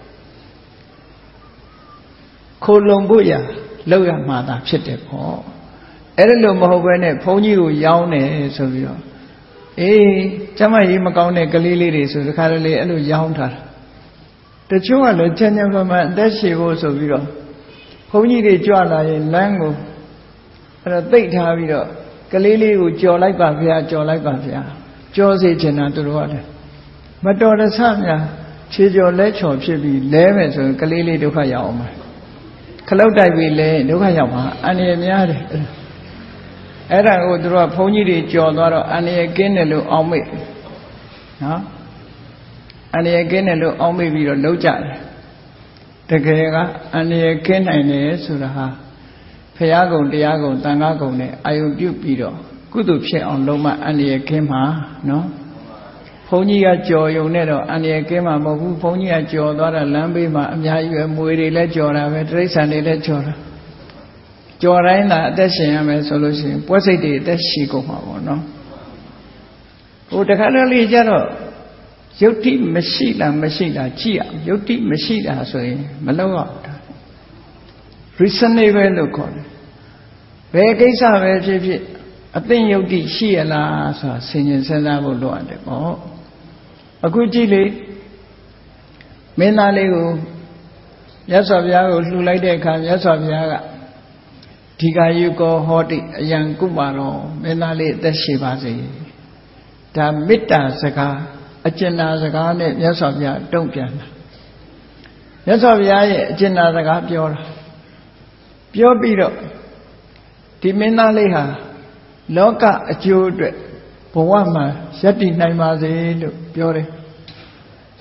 ခိုလုံဖို့ရလောက်ရမှာသာဖြစ်တယ်ပေါ့အဲ့ဒါလို့မဟုတ်ဘဲနဲ့ဘုန်းကြီးကိုရောင်းတယ်ဆိုပြီးတော့အေးကျမကြီးမကောင်းတဲ့ကလေးလေးတွေဆိုတခါတလေအဲ့လိုရောင်းထားတာတချို့ကလည်းချမ်းချမ်းသာသာအသက်ရှည်ဖို့ဆိုပြီးတော့ဘုန်းကြီးတွေကြွလာရင်လမ်းကိုအဲ့တော့တိတ်ထားပြီးတော့ကလေးလေးကိုကြော်လိုက်ပါဗျာကြော်လိုက်ပါဗျာကြော်စေချင်တာသူတို့ကလည်းမတော်တဆများခြေကြော်လက်ချော်ဖြစ်ပြီးလဲမယ်ဆိုရင်ကလေးလေးဒုက္ခရောက်အောင်ပါခလုတ်တိုက်ပြီးလဲဒုက္ခရောက်မှာအန္တရာယ်များတယ်အဲ့ဒါကိုသူတို့ကဘုန်းကြီးတွေကြော်သွားတော့အန္တရာယ်ကင်းတယ်လို့အောင်းမိတ်နော်အန္တရာယ်ကင်းတယ်လို့အောင်းမိတ်ပြီးတော့လှုပ်ကြတယ်တကယ်ကအန္တရာယ်ကင်းနိုင်တယ်ဆိုတာဟာဖရာကုံတရားကုံသံဃာကုံနဲ့အာယုပြုပြီးတော့ကုသိုလ်ဖြစ်အောင်လုံးမအန္တရာယ်ကင်းမှာနော်ဘုန်းကြီးကကြော်ယုံနဲ့တော့အန္တရာယ်ကင်းမှာမဟုတ်ဘူးဘုန်းကြီးကကြော်သွားတာလမ်းဘေးမှာအများကြီးပဲမွေတွေလည်းကြော်တာပဲတိရစ္ဆာန်တွေလည်းကြော်တာကြော်တိုင်းသာအသက်ရှင်ရမယ်ဆိုလို့ရှိရင်ပွဲစိတ်တွေအသက်ရှိကုန်မှာပေါ့နော်ဟိုတခါတလေကျတော့ယုတ်တိမရှိလားမရှိလားကြည့်အောင်ယုတ်တိမရှိတာဆိုရင်မလုပ်အောင် reasonable လို့ခေါ်တယ်ဘယ်ကိစ္စပဲဖြစ်ဖြစ်အသိယုတ်တိရှိရလားဆိုတာဆင်ခြင်စဉ်းစားဖို့လိုအပ်တယ်ပေါ့အခုကြည့်လေမင်းသားလေးကိုမြတ်စွာဘုရားကိုလှူလိုက်တဲ့အခါမြတ်စွာဘုရားကဒီကာယုကောဟောတိအယံကုပါတော်မင်းသားလေးအသက်ရှိပါစေဒါမေတ္တာစကားအကျဉ်းသာစကားနဲ့မြတ်စွာဘုရားတုံ့ပြန်တာမြတ်စွာဘုရားရဲ့အကျဉ်းသာစကားပြောတာပြောပြီးတော့ဒီမင်းသားလေးဟာလောကအကျိုးအတွက်ဘဝမှာယက်တည်နိုင်ပါစေလို့ပြောတယ်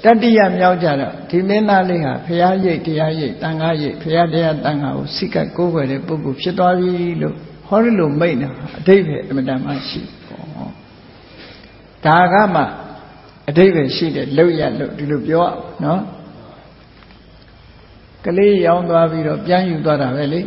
တတိယမြောက်ကြတော့ဒီမင်းသားလေးဟာဖရာရိပ်တရားရိပ်တန်ခါရိပ်ဖရာတရားတန်ခါကိုစိတ်ကကိုးကွယ်တဲ့ပုဂ္ဂိုလ်ဖြစ်သွားပြီလို့ဟောရလို့မိတ်တာအတိတ်ပဲအမတန်မှရှိပေါ့ဒါကမှအတိတ်ပဲရှိတယ်လို့ရလို့ဒီလိုပြောနော်ကလေးရောင်းသွားပြီးတော့ပြန်ယူသွားတာပဲလေ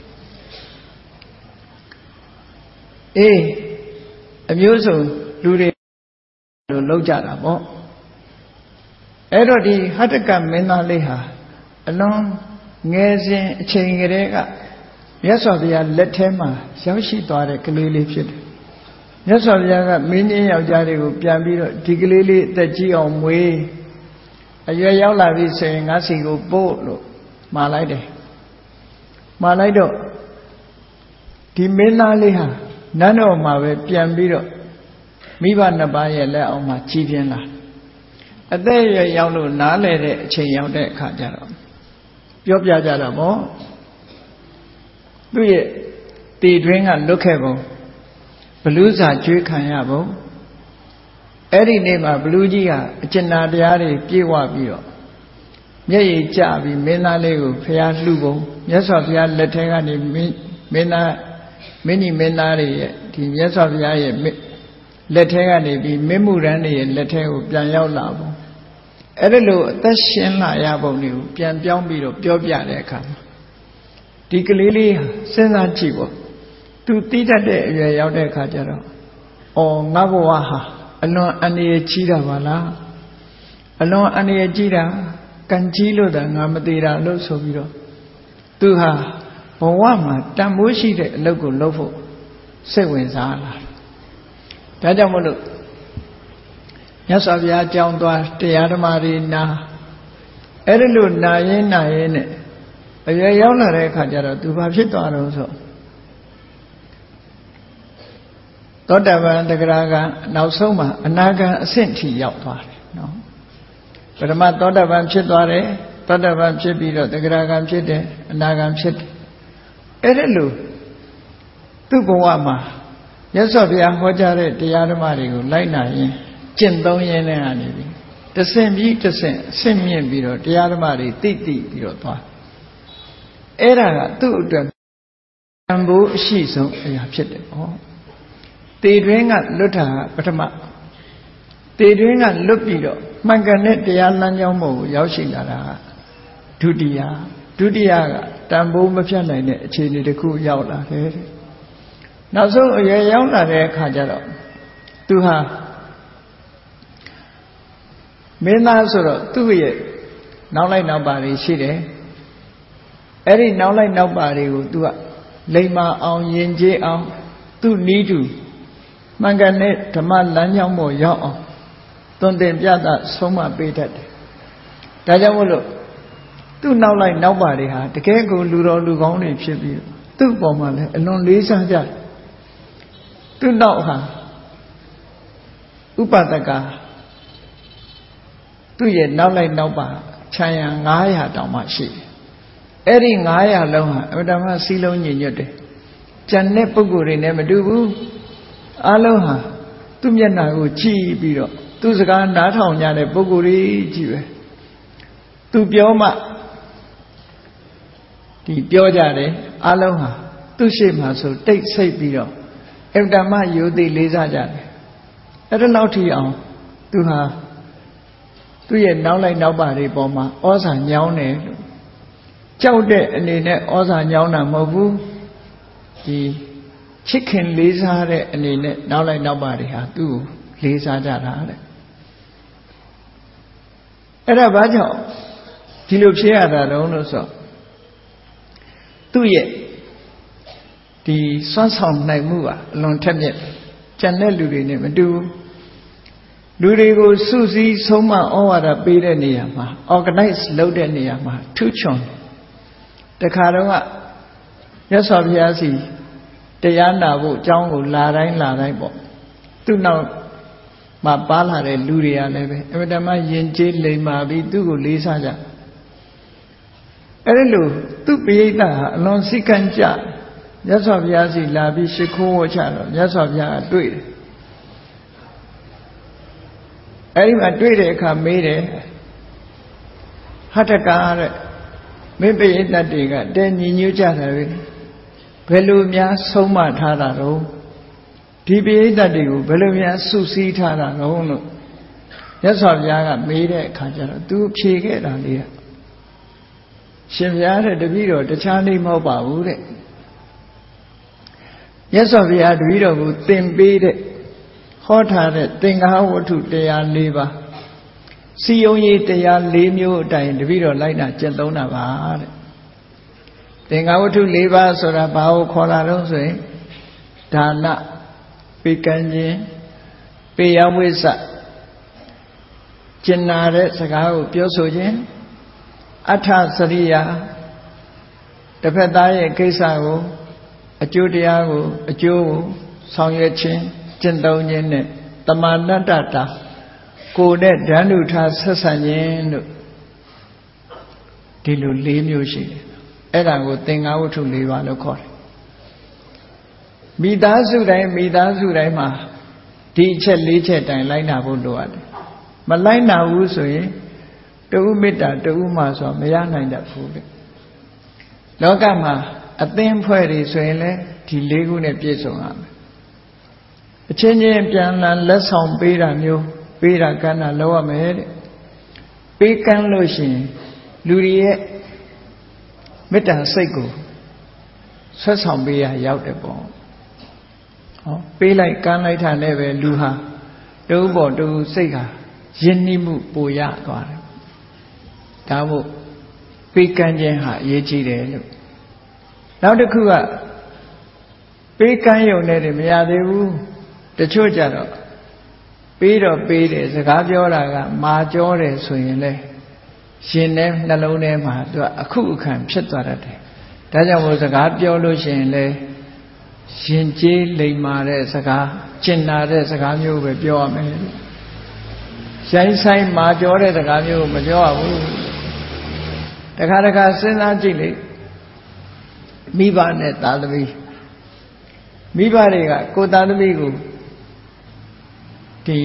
အေးအမျိုးစုံလူတွေလို့လောက်ကြတာပေါ့အဲ့တော့ဒီဟတ္တကမင်းသားလေးဟာအလွန်ငယ်စဉ်အချိန်ကလေးကမြတ်စွာဘုရားလက်ထဲမှာရောက်ရှိသွားတဲ့ကလေးလေးဖြစ်တယ်မြတ်စွာဘုရားကမင်းကြီးယောက်ျားတွေကိုပြန်ပြီးတော့ဒီကလေးလေးအသက်ကြီးအောင်မွေးအရွယ်ရောက်လာပြီဆိုရင်ငါစီကိုပို့လို့မှာလိုက်တယ်မှာလိုက်တော့ဒီမင်းသားလေးဟာနန်းတော်မှာပဲပြန်ပြီးတော့မိဘနှစ်ပါးရဲ့လက်အောက်မှာကြီးပြင်းလာအသက်အရွယ်ရောက်လို့နားလဲတဲ့အချိန်ရောက်တဲ့အခါကျတော့ပြောပြကြတာပေါ့သူ့ရဲ့တည်တွင်းကလွတ်ခဲ့ပုံဘလူးစာကျွေးခံရပုံအဲ့ဒီနေ့မှာဘလူးကြီးကအကျဉ်းတရားတွေပြေဝပြီးတော့မျက်ရည်ကျပြီးမင်းသားလေးကိုဖျားလှူပုံမြတ်စွာဘုရားလက်ထဲကနေမင်းသားမင်းကြီးမင်းသားတွေရဲ့ဒီမြတ်စွာဘုရားရဲ့လက်ထဲကနေပြီးမင်းမှုရန်တွေရဲ့လက်ထဲကိုပြန်ရောက်လာပုံအဲ့ဒါလို့အသက်ရှင်လာရပုံတွေကိုပြန်ပြောင်းပြီးတော့ပြောပြတဲ့အခါမှာဒီကလေးလေးစဉ်းစားကြည့်ပေါ့သူသိတတ်တဲ့အရွယ်ရောက်တဲ့အခါကျတော့အော်ငါဘဝဟာအလွန်အန္တရာယ်ကြီးတာပါလားအလွန်အန္တရာယ်ကြီးတာကံကြီးလို့သာငါမသေးတာလို့ဆိုပြီးတော့သူဟာဘဝမှာတန်ဖိုးရှိတဲ့အလုပ်ကိုလုပ်ဖို့စိတ်ဝင်စားလာတယ်ဒါကြောင့်မို့လို့မြတ်စွာဘုရားကြောင်းသွားတရားဓမ္မတွေနာအဲ့ဒီလိုနာရင်နာရင်နဲ့အရွယ်ရောက်လာတဲ့အခါကျတော့သူဘာဖြစ်သွားတော့ဆိုသောတာပန်တဂရကနောက်ဆုံးမှာအနာဂံအဆင့်ထိရောက်သွားတယ်နော်ပထမသောတာပန်ဖြစ်သွားတယ်သောတာပန်ဖြစ်ပြီးတော့တဂရကံဖြစ်တယ်အနာဂံဖြစ်တယ်အဲ့ဒါလို့သူ့ဘဝမှာမြတ်စွာဘုရားဟောကြားတဲ့တရားဓမ္မတွေကိုလိုက်နာရင်ကျင့်သုံးရင်းနဲ့ကနေပြီးတဆင့်ပြီးတဆင့်အဆင့်မြင့်ပြီးတော့တရားဓမ္မတွေသိသိပြီးတော့သွားအဲ့ဒါကသူ့အတွက်တန်ဖိုးအရှိဆုံးအရာဖြစ်တယ်ဟောတေတွင်းကလွတ်တာပထမတေတွင်းကလွတ်ပြီးတော့မှန်ကန်တဲ့တရားလမ်းကြောင်းပေါ်ကိုရောက်ရှိလာတာကဒုတိယဒုတိယကတန်ဖိုးမဖြတ်နိုင်တဲ့အခြေအနေတစ်ခုရောက်လာတယ်နောက်ဆုံးအရွယ်ရောက်လာတဲ့အခါကျတော့သူဟာမင်းသားဆိုတော့သူ့ရဲ့နောက်လိုက်နောက်ပါတွေရှိတယ်အဲ့ဒီနောက်လိုက်နောက်ပါတွေကိုသူကလိမ္မာအောင်ယဉ်ကျေးအောင်သူ့နီးတူမှန်ကန်တဲ့ဓမ္မလမ်းကြောင်းပေါ်ရောက်အောင်သွန်သင်ပြသဆုံးမပေးတတ်တယ်ဒါကြောင့်မို့လို့သူ့နောက်လိုက်နောက်ပါတွေဟာတကယ်ကိုလူတော်လူကောင်းတွေဖြစ်ပြီးသူ့ပေါ်မှာလည်းအလွန်လေးစားကြတယ်သူ့နောက်ဟာဥပဒကသူ့ရဲ့နောက်လိုက်နောက်ပါခြံရံငါးရာတောင်မှရှိတယ်အဲ့ဒီငါးရာလုံးဟာအမှန်တမ်းစီလုံးညင်ညွတ်တယ်ကျန်တဲ့ပုဂ္ဂိုလ်တွေနဲ့မတူဘူးအလုံးဟာသူ့မျက်နှာကိုကြည့်ပြီးတော့သူ့စကားနားထောင်ကြတဲ့ပုဂ္ဂိုလ်တွေကြီးပဲသူပြောမှဒီပြောကြတယ်အလုံးဟာသူ့ရှိမှဆိုတိတ်ဆိတ်ပြီးတော့အမှန်တမ်းယုံသိလေးစားကြတယ်အဲ့ဒါလောက်ထိအောင်သူဟာသူ့ရဲ့နောက်လိုက်နောက်ပါတွေပေါ်မှာဩဇာညောင်းတယ်လို့ကြောက်တဲ့အနေနဲ့ဩဇာညောင်းတာမဟုတ်ဘူးဒီချစ်ခင်လေးစားတဲ့အနေနဲ့နောက်လိုက်နောက်ပါတွေဟာသူ့ကိုလေးစားကြတာတဲ့အဲ့ဒါဘာကြောင့်ဒီလိုဖြစ်ရတာတုံးလို့ဆိုသူ့ရဲ့ဒီစွမ်းဆောင်နိုင်မှုကအလွန်ထက်မြက်ကျန်တဲ့လူတွေနဲ့မတူဘူးလူတွေကိုစုစည်းဆုံးမဩဝါဒပေးတဲ့နေရာမှာ organize လုပ်တဲ့နေရာမှာထူးချွန်တခါတော့ကမြတ်စွာဘုရားစီတရားနာဖို့အကြောင်းကိုလာတိုင်းလာတိုင်းပေါ့သူ့နောက်မှာပါလာတဲ့လူတွေကလည်းပဲအမှန်တမ်းယဉ်ကျေးလိမ္မာပြီးသူ့ကိုလေးစားကြအဲ့ဒီလိုသူ့ပိဋကဟာအလွန်စိတ်ကန့်ကြမြတ်စွာဘုရားစီလာပြီးရှိခိုးဝှချတော့မြတ်စွာဘုရားကတွေ့တယ်အဲ့ဒီမှာတွေ့တဲ့အခါမေးတယ်ဟာတကားတဲ့မင်းပိဋကတ်တွေကတဲညီညွတ်ကြတယ်ပဲဘယ်လိုများဆုံးမထားတာတော့ဒီပိဋကတ်တွေကိုဘယ်လိုများစုစည်းထားတာတော့လို့မြတ်စွာဘုရားကမေးတဲ့အခါကျတော့သူဖြေခဲ့တာလေးကရှင်ဘုရားတဲ့တပည့်တော်တခြားနေမဟုတ်ပါဘူးတဲ့မြတ်စွာဘုရားတပည့်တော်ကိုသင်ပေးတဲ့ဟောထားတဲ့သင်္ဃဝတ္ထုတရား၄ပါးစီယုံရေးတရား၄မျိုးအတိုင်းတပည့်တော်လိုက်တာကျင့်သုံးတာပါတဲ့သင်္ဃဝတ္ထု၄ပါးဆိုတာဘာကိုခေါ်လာတော့ဆိုရင်ဒါနပေးကမ်းခြင်းပေးရဝိစ္စကျင်နာတဲ့စကားကိုပြောဆိုခြင်းအထစရိယာတစ်ဖက်သားရဲ့ကိစ္စကိုအကျိုးတရားကိုအကျိုးကိုဆောင်ရွက်ခြင်းကျင့်သုံးခြင်းနဲ့တမာနတ္တတာကိုယ်နဲ့ဓာနုထားဆက်ဆံခြင်းတို့ဒီလို၄မျိုးရှိတယ်အဲ့ဒါကိုသင်္ဃဝတ္ထု၄ပါးလို့ခေါ်တယ်မိသားစုတိုင်းမိသားစုတိုင်းမှာဒီအချက်၄ချက်တိုင်းလိုက်နာဖို့လိုရတယ်မလိုက်နာဘူးဆိုရင်တဥမေတ္တာတဥမာဆိုမရနိုင်တတ်ဘူးတဲ့လောကမှာအသင်းဖွဲ့တွေဆိုရင်လည်းဒီ၄ခုနဲ့ပြည့်စုံရမယ်အချင်းချင်းပြန်လာလက်ဆောင်ပေးတာမျိုးပေးတာကမ်းတာလုပ်ရမယ်တဲ့ပေးကမ်းလို့ရှိရင်လူတွေရဲ့မေတ္တာစိတ်ကိုဆွတ်ဆောင်ပေးရရောက်တယ်ပေါ့ဟောပေးလိုက်ကမ်းလိုက်တာနဲ့ပဲလူဟာတူပေါ်တူစိတ်ဟာယဉ်နှိမှုပိုရသွားတယ်ဒါမို့ပေးကမ်းခြင်းဟာအရေးကြီးတယ်လို့နောက်တစ်ခုကပေးကမ်းရုံနဲ့တည်းမရသေးဘူးတချို့ကြတော့ပေးတော့ပေးတယ်စကားပြောတာကမာကြောတယ်ဆိုရင်လေရှင်နဲ့နှလုံးထဲမှာသူကအခုအခန့်ဖြစ်သွားတတ်တယ်ဒါကြောင့်မို့စကားပြောလို့ရှိရင်လေရှင်ကျေးလိမ္မာတဲ့စကားကျင်နာတဲ့စကားမျိုးပဲပြောရမယ်ရိုင်းဆိုင်မာကြောတဲ့စကားမျိုးမပြောရဘူးတခါတခါစဉ်းစားကြည့်လေမိဘနဲ့သားသမီးမိဘတွေကကိုယ်သားသမီးကိုဒီ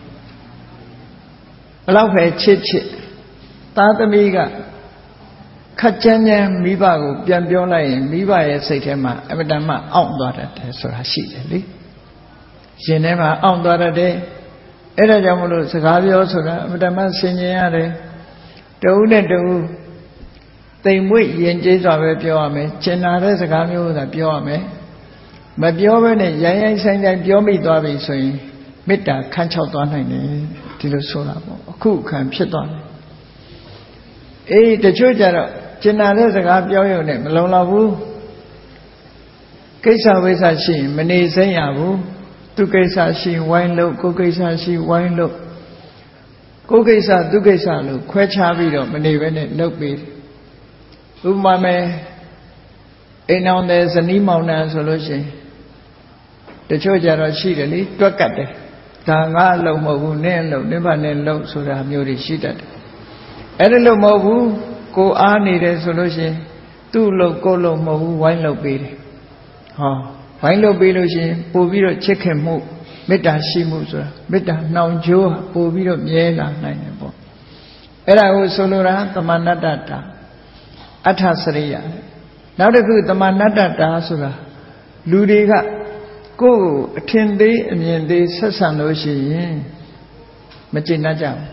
ဘလောက်ပဲချစ်ချစ်သားသမီးကခက်ကြမ်းကြမ်းမိဘကိုပြန်ပြောလိုက်ရင်မိဘရဲ့စိတ်ထဲမှာအမတန်မှအောင့်သွားတတ်တယ်ဆိုတာရှိတယ်လေရှင်ထဲမှာအောင့်သွားတတ်တယ်အဲ့ဒါကြောင့်မလို့စကားပြောဆိုတာအမတန်မှဆင်ခြင်ရတယ်တဦးနဲ့တဦးတိမ်မွေ့ယဉ်ကျေးစွာပဲပြောရမယ်ကျင်နာတဲ့စကားမျိုးသာပြောရမယ်မပြောဘဲနဲ့ရိုင်းရိုင်းဆိုင်ဆိုင်ပြောမိသွားပြီဆိုရင်မေတ္တာခန်းချောက်သွားနိုင်တယ်ဒီလိုဆိုတာပေါ့အခုခံဖြစ်သွားတယ်အေးတချို့ကြတော့ကျင်နာတဲ့စကားပြောရုံနဲ့မလုံလောက်ဘူးကိစ္စဝိစ္စရှိရင်မနေစိမ့်ရဘူးသူကိစ္စရှိဝိုင်းလို့ကိုကိစ္စရှိဝိုင်းလို့ကိုကိစ္စသူကိစ္စလို့ခွဲခြားပြီးတော့မနေဘဲနဲ့လုပ်ပြီးဥပမာမဲ့အိမ်အောင်တဲ့ဇနီးမောင်နှံဆိုလို့ရှိရင်တချို့ကြတော့ရှိတယ်လေတွက်ကတ်တယ်ဒါငါအလုံးမဟုတ်ဘူးနင်းအလုံးနင်းပါနဲ့လုံးဆိုတာမျိုးတွေရှိတတ်တယ်အဲ့ဒါလို့မဟုတ်ဘူးကိုအားနေတယ်ဆိုလို့ရှိရင်သူ့လုံးကိုလုံးမဟုတ်ဘူးဝိုင်းလုံးပေးတယ်ဟောဝိုင်းလုံးပေးလို့ရှိရင်ပို့ပြီးတော့ချစ်ခင်မှုမေတ္တာရှိမှုဆိုတာမေတ္တာနှောင်ကြိုးပို့ပြီးတော့မြဲလာနိုင်တယ်ပေါ့အဲ့ဒါကိုဆိုလိုတာသမာနတ္တတာအထစရိယနောက်တစ်ခုသမာနတ္တတာဆိုတာလူတွေကကိုယ့်ကိုအထင်သေးအမြင်သေးဆက်ဆံလို့ရှိရင်မကျေနပ်ကြဘူး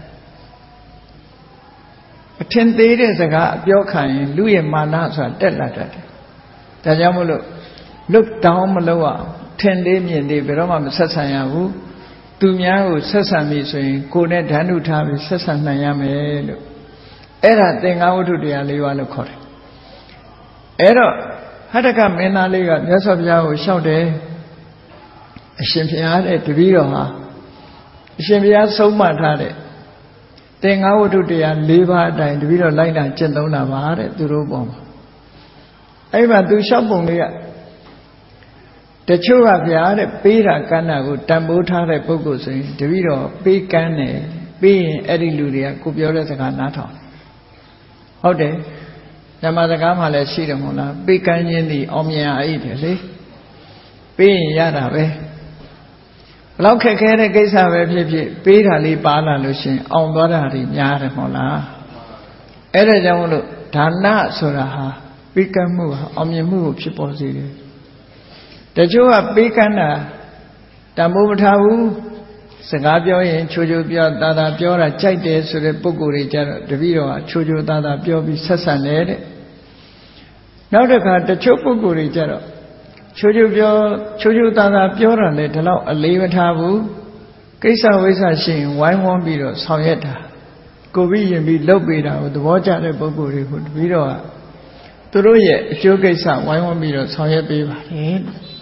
အထင်သေးတဲ့စကားအပြောခံရင်လူရဲ့မာနဆိုတာတက်လာတတ်တယ်ဒါကြောင့်မို့လို့လွတ်တောင်းမလို့အောင်ထင်သေးမြင်သေးဘယ်တော့မှမဆက်ဆံရဘူးသူများကိုဆက်ဆံပြီဆိုရင်ကိုယ်နဲ့ဓာနုထားပြီးဆက်ဆံနိုင်ရမယ်လို့အဲ့ဒါသင်္ဃဝတ္ထုတရား၄ပါးလို့ခေါ်တယ်အဲ့တော့ဟတ္တကမင်းသားလေးကမြတ်စွာဘုရားကိုလျှောက်တယ်အရှင်ဘုရားတဲ့တပည့်တော်ဟာအရှင်ဘုရားဆုံးမထားတဲ့သင်္ဃဝတ္ထုတရား၄ပါးအတိုင်းတပည့်တော်လိုက်တာကျင့်သုံးတာပါတဲ့သူတို့ပေါ်မှာအဲ့မှာသူလျှောက်ပုံလေးကတချို့ကဗျာတဲ့ပေးတာကမ်းတာကိုတန်ဖိုးထားတဲ့ပုဂ္ဂိုလ်ဆိုရင်တပည့်တော်ပေးကမ်းတယ်ပြီးရင်အဲ့ဒီလူတွေကကိုပြောတဲ့စကားနားထောင်ဟုတ်တယ်ဓမ္မစကားမှလည်းရှိတယ်မဟုတ်လားပေးကမ်းခြင်းဒီအောင်မြင်ရည်တယ်လေပေးရင်ရတာပဲဘလောက်ခက်ခဲတဲ့ကိစ္စပဲဖြစ်ဖြစ်ပေးတာလေးပါလာလို့ရှင်အောင်သွားတာတွေများတယ်မဟုတ်လားအဲ့ဒါကြောင့်မလို့ဒါနဆိုတာဟာပေးကမ်းမှုဟာအောင်မြင်မှုကိုဖြစ်ပေါ်စေတယ်တချို့ကပေးကမ်းတာတမိုးမထားဘူးစကားပြောရင်ချိုချိုပြောတာတာပြောတာကြိုက်တယ်ဆိုတဲ့ပုံကိုယ်တွေကြတော့တပည့်တော်ကချိုချိုတာတာပြောပြီးဆက်ဆံတယ်တဲ့နောက်တစ်ခါတချို့ပုံကိုယ်တွေကြတော့ချိုချိုပြောချိုချိုတာတာပြောတာလေဒီလောက်အလေးမထားဘူးကိစ္စဝိစ္စရှိရင်ဝိုင်းဝန်းပြီးတော့ဆောင်ရွက်တာကိုပြီးရင်ပြီးလှုပ်ပေးတာကိုသဘောကျတဲ့ပုံကိုယ်တွေကိုတပည့်တော်ကသူတို့ရဲ့အကျိုးကိစ္စဝိုင်းဝန်းပြီးတော့ဆောင်ရွက်ပေးပါတယ်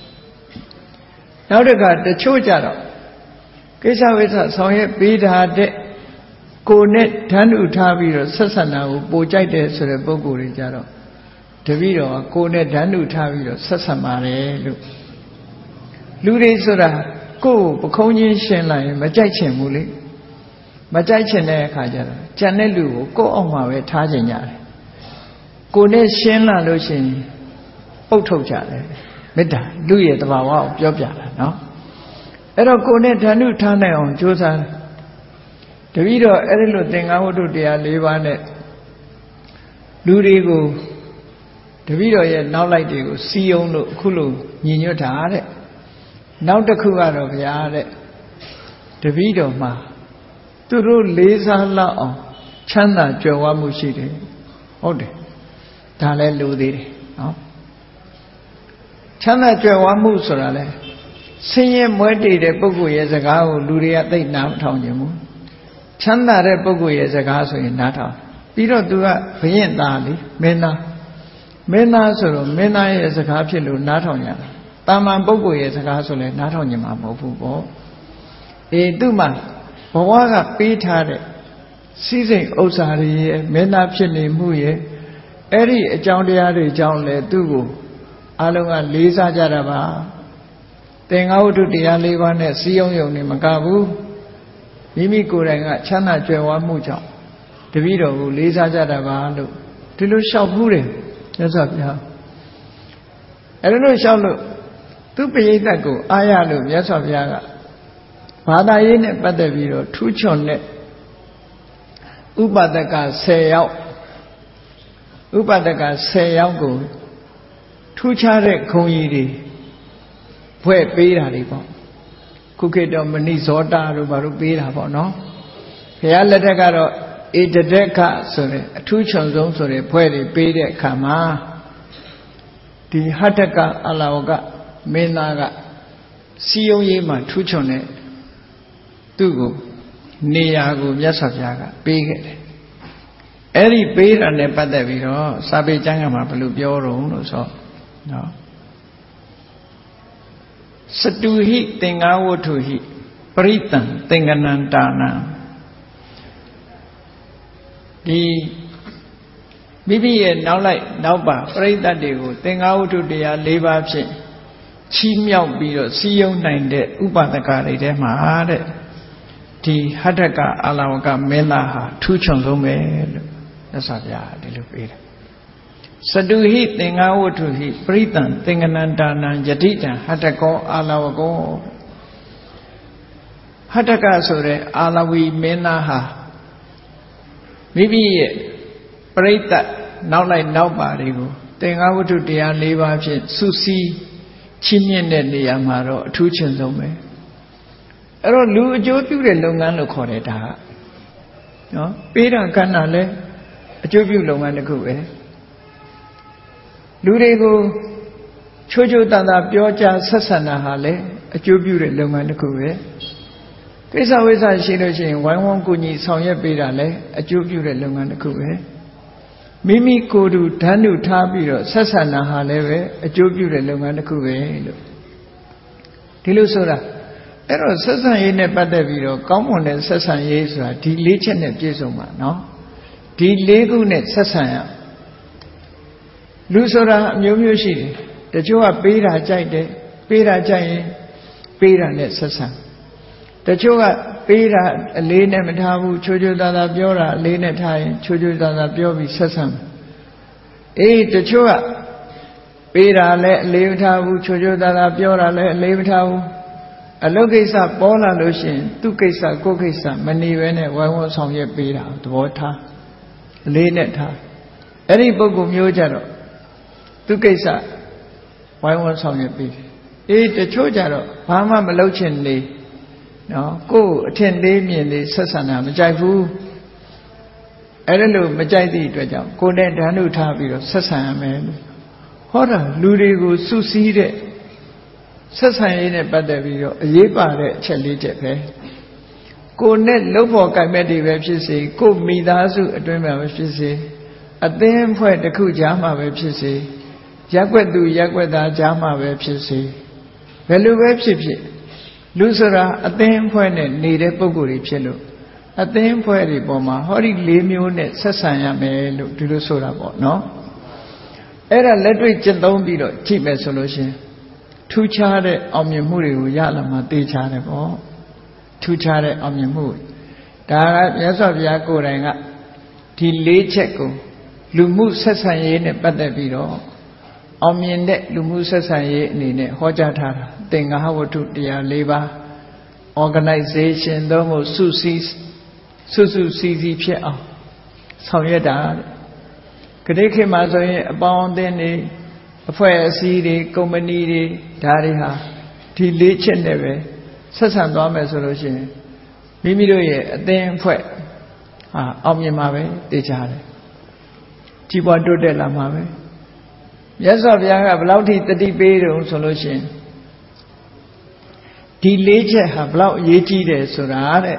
နောက်တစ်ခါတချို့ကြတော့ကိစ္စဝိစ္စဆောင်ရွက်ပေးတာတဲ့ကိုနဲ့ဓာတ်ဥထားပြီးတော့ဆက်ဆံတာကိုပိုကြိုက်တယ်ဆိုတဲ့ပုံကိုယ်တွေကြတော့တပည့်တော်ကကိုနဲ့ဓာတ်ဥထားပြီးတော့ဆက်ဆံပါတယ်လို့လူတွေဆိုတာကိုယ်ကိုပခုံးချင်းရှင်းလိုက်ရင်မကြိုက်ချင်ဘူးလေမကြိုက်ချင်တဲ့အခါကျတော့ကြံတဲ့လူကိုကိုယ့်အောက်မှာပဲထားချင်ကြတယ်ကိုနဲ့ရှင်းလာလို့ရှိရင်ပုတ်ထုတ်ကြတယ်မေတ္တာလူရဲ့တဘာဝကိုပြောပြတာနော်အဲ့တော့ကိုနဲ့ဓာတ်ဥထားနိုင်အောင်ကြိုးစားတပည့်တော်အဲ့ဒီလိုသင်္ကန်းဝတ္ထုတရား၄ပါးနဲ့လူတွေကိုတပည့်တော်ရဲ့နောက်လိုက်တွေကိုစီယုံလို့အခုလိုညီညွတ်တာတဲ့နောက်တစ်ခုကတော့ဗျာတဲ့တပည့်တော်မှာသူတို့လေးစားလောက်အောင်ချမ်းသာကြွယ်ဝမှုရှိတယ်ဟုတ်တယ်ဒါလည်းလူသေးတယ်နော်ချမ်းသာကြွယ်ဝမှုဆိုတာလဲဆင်းရဲမွဲတေတဲ့ပုဂ္ဂိုလ်ရဲ့စကားကိုလူတွေကသိနားမထောင်ကြဘူးချမ်းသာတဲ့ပုဂ္ဂိုလ်ရဲ့စကားဆိုရင်နားထောင်ပြီးတော့သူကဘုရင်သားလေမင်းသားမင်းသားဆိုတော့မင်းသားရဲ့စကားဖြစ်လို့နားထောင်ကြတာတာမန်ပုဂ္ဂိုလ်ရဲ့စကားဆိုလဲနားထောင်ကြမှာမဟုတ်ဘူးပေါ့အေးသူ့မှာဘဝကပေးထားတဲ့စီးစိမ်ဥစ္စာတွေရဲ့မင်းသားဖြစ်နေမှုရဲ့အဲ့ဒီအကြောင်းတရားတွေကြောင့်လဲသူ့ကိုအလုံးကလေးစားကြတာပါသင်္ဃဝတ္ထုတရား၄ပါးနဲ့စီယုံယုံနေမကဘူးမိမိကိုယ်တိုင်ကချမ်းသာကြွယ်ဝမှုကြောင့်တပည့်တော်ကိုလေးစားကြတာပါလို့ဒီလိုလျှောက်မှုတယ်မြတ်စွာဘုရားအဲ့လိုလျှောက်လို့သူပရိသတ်ကိုအားရလို့မြတ်စွာဘုရားကဘာသာရေးနဲ့ပတ်သက်ပြီးတော့ထူးချွန်တဲ့ဥပဒကဆယ်ယောက်ဥပဒကဆယ်ယောက်ကိုထူးခြားတဲ့ခုံကြီးတွေဖွဲ့ပေးတာတွေပေါ့ခုခေတ်တော့မဏိဇောတာတို့ဘာလို့ပေးတာပေါ့နော်ဘုရားလက်ထက်ကတော့ဧတဒက္ခဆိုတဲ့အထူးချွန်ဆုံးဆိုတဲ့ဖွဲ့တွေပေးတဲ့အခါမှာဒီဟတ္တကအလာဝကမင်းသားကစီယုံရေးမှာထူးချွန်တဲ့သူ့ကိုနေရာကိုမြတ်စွာဘုရားကပေးခဲ့တယ်အဲ့ဒီပေးတာနဲ့ပတ်သက်ပြီးတော့စာပေကျမ်းကမှာဘယ်လိုပြောတော့လို့ဆိုနော်စတုဟိသင်္ဃဝတ္ထုဟိပရိတံသင်္ကနန္တာနံဒီမိမိရဲ့နောက်လိုက်နောက်ပါပရိသတ်တွေကိုသင်္ဃဝတ္ထုတရား၄ပါးဖြင့်ချီးမြှောက်ပြီးတော့စီယုံနိုင်တဲ့ဥပဒကတွေထဲမှာတဲ့ဒီဟတ္တကအာလဝကမင်းသားဟာထူးချွန်ဆုံးပဲလို့မြတ်စွာဘုရားဒီလိုပေးတယ်စတုဟိသင်္ဃဝတ္ထုဟိပရိတံသင်္ကနန္တာနံယတိတံဟတ္တကောအာလဝကောဟတ္တကဆိုတဲ့အာလဝီမင်းသားဟာမိမိရဲ့ပရိသတ်နောက်လိုက်နောက်ပါတွေကိုသင်္ဃဝတ္ထုတရား၄ပါးဖြင့်စုစည်းချီးမြှင့်တဲ့နေရာမှာတော့အထူးချွန်ဆုံးပဲအဲ့တော့လူအကျိုးပြုတဲ့လုပ်ငန်းလို့ခေါ်တယ်ဒါကနော်ပေးတာကဏ္ဍလဲအကျိုးပြုလုပ်ငန်းတစ်ခုပဲလူတွေကိုချိုးချိုးတန်တာပြောကြားဆက်ဆံတာဟာလည်းအကျိုးပြုတဲ့လုပ်ငန်းတစ်ခုပဲကိစ္စဝိစ္စရှိလို့ရှိရင်ဝိုင်းဝန်းကူညီဆောင်ရွက်ပေးတာလည်းအကျိုးပြုတဲ့လုပ်ငန်းတစ်ခုပဲမိမိကိုယ်တူဓာတ်တူထားပြီးတော့ဆက်ဆံတာဟာလည်းပဲအကျိုးပြုတဲ့လုပ်ငန်းတစ်ခုပဲလို့ဒီလိုဆိုတာအဲ့တော့ဆက်ဆံရေးနဲ့ပတ်သက်ပြီးတော့ကောင်းမွန်တဲ့ဆက်ဆံရေးဆိုတာဒီလေးချက်နဲ့ပြည့်စုံပါနော်ဒီလေးခုနဲ့ဆက်ဆံရလူဆိုတာအမျိုးမျိုးရှိတယ်တချို့ကပေးတာကြိုက်တယ်ပေးတာကြိုက်ရင်ပေးတာနဲ့ဆက်ဆံတချို့ကပေးတာအလေးနဲ့မထားဘူးချိုးချိုးသားသားပြောတာအလေးနဲ့ထားရင်ချိုးချိုးသားသားပြောပြီးဆက်ဆံအေးတချို့ကပေးတာလည်းအလေးမထားဘူးချိုးချိုးသားသားပြောတာလည်းအလေးမထားဘူးအလုပ်ကိစ္စပေါ်လာလို့ရှိရင်သူ့ကိစ္စကိုယ့်ကိစ္စမနေဘဲနဲ့ဝိုင်းဝန်းဆောင်ရွက်ပေးတာသဘောထားလေးနဲ့ထားအဲ့ဒီပုဂ္ဂိုလ်မျိုးကြတော့သူကိစ္စဝိုင်းဝန်းဆောင်ရွက်ပြီးအေးတချို့ကြတော့ဘာမှမလုပ်ချင်နေနော်ကိုယ်အထင်သေးမြင်သေးဆက်ဆံတာမကြိုက်ဘူးအဲ့ဒါလို့မကြိုက်သည့်အတွက်ကြောင့်ကိုယ်နဲ့ဓာတ်ထုတ်ထားပြီးတော့ဆက်ဆံရမယ်လို့ဟောတာလူတွေကိုစုစည်းတဲ့ဆက်ဆံရေးနဲ့ပတ်သက်ပြီးတော့အရေးပါတဲ့အချက်လေးချက်ပဲကိုယ်နဲ့လှုပ်ဖို့ကြိုက်မဲ့တွေပဲဖြစ်စေကိုယ်မိသားစုအတွင်းမှာပဲဖြစ်စေအသင်းအဖွဲ့တစ်ခုကြားမှာပဲဖြစ်စေရက်ွက်သူရက်ွက်သားကြားမှာပဲဖြစ်စေဘယ်လိုပဲဖြစ်ဖြစ်လူဆိုတာအသင်းအဖွဲ့နဲ့နေတဲ့ပုံကိုယ်တွေဖြစ်လို့အသင်းအဖွဲ့တွေပေါ်မှာဟောဒီလေးမျိုးနဲ့ဆက်ဆံရမယ်လို့ဒီလိုဆိုတာပေါ့နော်အဲ့ဒါလက်တွေ့ကျင့်သုံးပြီးတော့ကြည့်မယ်ဆိုလို့ရှင်ထူးခြားတဲ့အောင်မြင်မှုတွေကိုရလာမှသိချတယ်ပေါ့ထူးခြားတဲ့အောင်မြင်မှုဒါကမြတ်စွာဘုရားကိုယ်တိုင်ကဒီလေးချက်ကိုလူမှုဆက်ဆံရေးနဲ့ပတ်သက်ပြီးတော့အောင်မြင်တဲ့လူမှုဆက်ဆံရေးအနေနဲ့ဟောကြားထားတာသင်္ဃဟဝတ္ထုတရား၄ပါး organization သို့မဟုတ်စုစည်းစုစုစည်းစည်းဖြစ်အောင်ဆောင်ရွက်တာဂတိခေတ်မှာဆိုရင်အပေါင်းအသင်းတွေအဖွဲ့အစည်းတွေကုမ္ပဏီတွေဒါတွေဟာဒီလေးချက်နဲ့ပဲဆက်ဆံသွားမယ်ဆိုလို့ရှိရင်မိမိတို့ရဲ့အသင်းအဖွဲ့ဟာအောင်မြင်မှာပဲသိကြတယ်ကြီးပွားတိုးတက်လာမှာပဲမြတ်စွာဘုရားကဘယ်လောက်ထိတတိပေးတုံဆိုလို့ရှိရင်ဒီလေးချက်ဟာဘယ်လောက်အရေးကြီးတယ်ဆိုတာတဲ့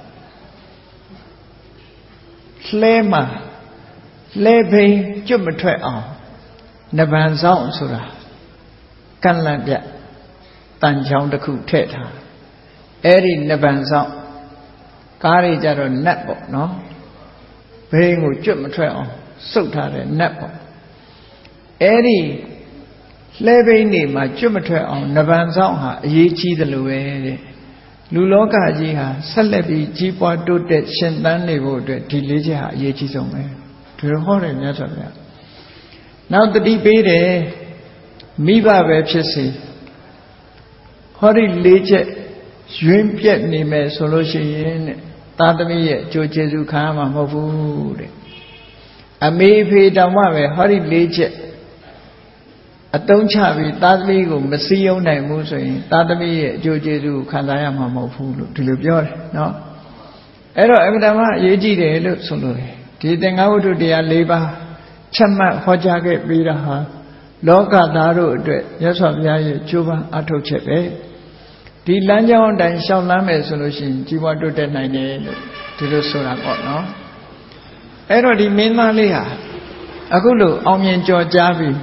လှဲမှာလှဲဘိန်းကျွတ်မထွက်အောင်နဗံဆောင်ဆိုတာကန့်လန့်ပြတန်ချောင်းတစ်ခုထည့်ထားအဲ့ဒီနဗံဆောင်ကားတွေကြတော့နတ်ပေါ့နော်ဘိန်းကိုကျွတ်မထွက်အောင်စုပ်ထားတဲ့နတ်ပေါ့အဲ့ဒီလှဲဘိန်းနေမှာကျွတ်မထွက်အောင်နဗံဆောင်ဟာအရေးကြီးတယ်လို့ပဲတဲ့လူလောကကြီးဟာဆက်လက်ပြီးကြီးပွားတိုးတက်ရှင်သန်နေဖို့အတွက်ဒီလေးချက်ဟာအရေးကြီးဆုံးပဲဒီလိုဟောတယ်မြတ်စွာဘုရားနောက်တတိပေးတယ်မိဘပဲဖြစ်စေဟောဒီလေးချက်ရွှင်ပြက်နေမယ်ဆိုလို့ရှိရင်တဲ့သာသမီရဲ့အကျိုးကျေးဇူးခံရမှာမဟုတ်ဘူးတဲ့အမေဖေတောင်မှပဲဟောဒီလေးချက်အတုံးချပြီးသာသမီကိုမစည်းရုံးနိုင်ဘူးဆိုရင်သာသမီရဲ့အကျိုးကျေးဇူးကိုခံစားရမှာမဟုတ်ဘူးလို့ဒီလိုပြောတယ်နော်အဲ့တော့အမှန်တမ်းအရေးကြီးတယ်လို့ဆိုလို့တယ်ဒီသင်္ဃဝတ္ထုတရား၄ပါးချက်မှတ်ဟောကြားခဲ့ပြီးတာဟာလောကသားတို့အတွက်မြတ်စွာဘုရားရဲ့ကြိုးပမ်းအထောက်ချက်ပဲဒီလမ်းကြောင်းအတိုင်းရှောင်လန်းမယ်ဆိုလို့ရှိရင်ကြီးပွားတိုးတက်နိုင်တယ်လို့ဒီလိုဆိုတာပေါ့နော်အဲ့တော့ဒီမင်းသားလေးဟာအခုလို့အောင်မြင်ကြော်ကြားပြီး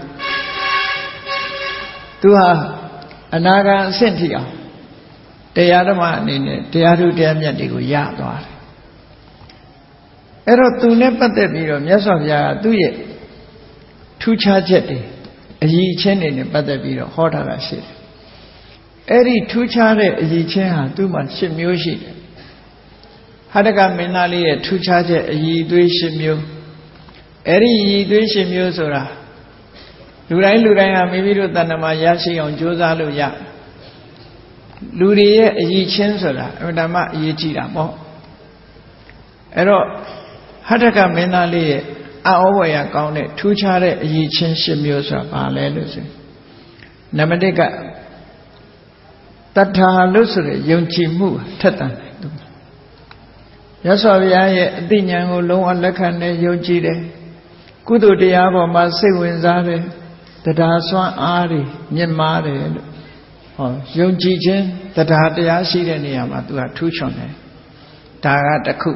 သူဟာအနာဂတ်အဆင့်ထိအောင်တရားဓမ္မအနေနဲ့တရားထုတရားမြတ်တွေကိုရသွားတယ်အဲ့တော့သူနဲ့ပတ်သက်ပြီးတော့မြတ်စွာဘုရားကသူ့ရဲ့ထူးခြားချက်တွေအရည်အချင်းတွေနဲ့ပတ်သက်ပြီးတော့ဟောထားတာရှိတယ်အဲ့ဒီထူးခြားတဲ့အရည်ချင်းဟာသူ့မှာရှစ်မျိုးရှိတယ်ဟတ္တကမင်းသားလေးရဲ့ထူးခြားချက်အရည်သွေးရှစ်မျိုးအဲ့ဒီအရည်သွေးရှစ်မျိုးဆိုတာလူတိုင်းလူတိုင်းဟာမိမိတို့တဏ္ဍမှာရရှိအောင်ကြိုးစားလို့ရလူတွေရဲ့အရည်ချင်းဆိုတာအမှန်တမ်းအရေးကြီးတာပေါ့အဲ့တော့ဟတ္တကမင်းသားလေးရဲ့အဩဝေယကောင်းတဲ့ထူးခြားတဲ့အရည်ချင်းရှစ်မျိုးဆိုတာဘာလဲလို့ဆိုနံပါတ်၁ကတထာလို့ဆိုတဲ့ယုံကြည်မှုထက်သန်တယ်သူရသော်ဘုရားရဲ့အသိဉာဏ်ကိုလုံးဝလက်ခံတဲ့ယုံကြည်တယ်ကုသိုလ်တရားပေါ်မှာစိတ်ဝင်စားတယ်တရားစွမ်းအားတွေမြင့်မားတယ်လို့ဟောယုံကြည်ခြင်းတရားတရားရှိတဲ့နေရာမှာသူကထူးချွန်တယ်ဒါကတစ်ခု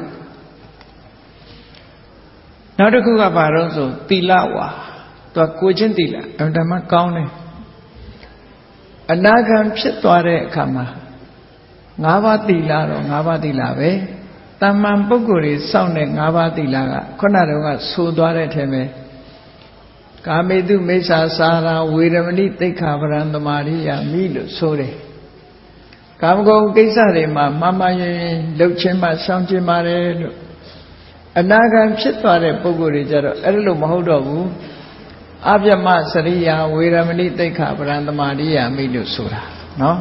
နောက်တစ်ခုကဘာလို့ဆိုသီလဝါသူကကိုချင်းသီလအမှန်တမ်းကောင်းတယ်အနာဂံဖြစ်သွားတဲ့အခါမှာငါးပါးသီလတော့ငါးပါးသီလပဲတမ္မန်ပုဂ္ဂိုလ်တွေစောင့်တဲ့ငါးပါးသီလကခုနတုန်းကဆိုသွားတဲ့ထဲမှာကာမေတုမိစ္ဆာစာရာဝေရမဏိသိက္ခာပရံသမာရိယာမိလို့ဆိုတယ်ကာမဂုဏ်ကိစ္စတွေမှာမမယင်လှုပ်ခြင်းမှရှောင်ခြင်းပါတယ်လို့အနာဂံဖြစ်သွားတဲ့ပုဂ္ဂိုလ်တွေကြတော့အဲ့လိုမဟုတ်တော့ဘူးအပြမစရိယာဝေရမဏိသိက္ခာပရံသမာရိယာမိလို့ဆိုတာနော်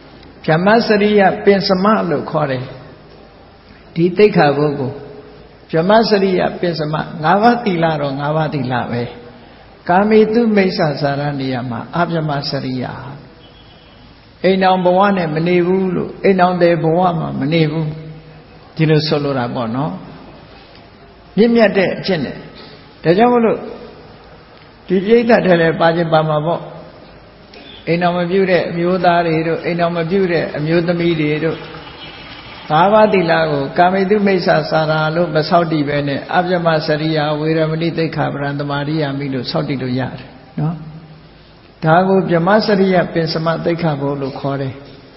ဗြဟ္မစရိယပင်စမလို့ခေါ်တယ်ဒီသိက္ခာပုဂ္ဂိုလ် Vyamasariya Pinsama Ngava Tilaro Ngava Tilave Kamitu Mesa Saraniyama Abhyamasariya Einam Bhawane Manevu Einam De Bhavama Manevu Dino Solora Bono Yimyate Chene Tajamulu Dijita Tele Pajabama Bo Einam Bude Mudari Einam Bude Mudamidi Avadilago, Kamidu Mesa Saralo, Basaudi Bene, Abjama Saria, Viramani Kabran, the Maria Milu, Saudi to Yard. No? Tago Jamasaria Pensama de Cabo, Core.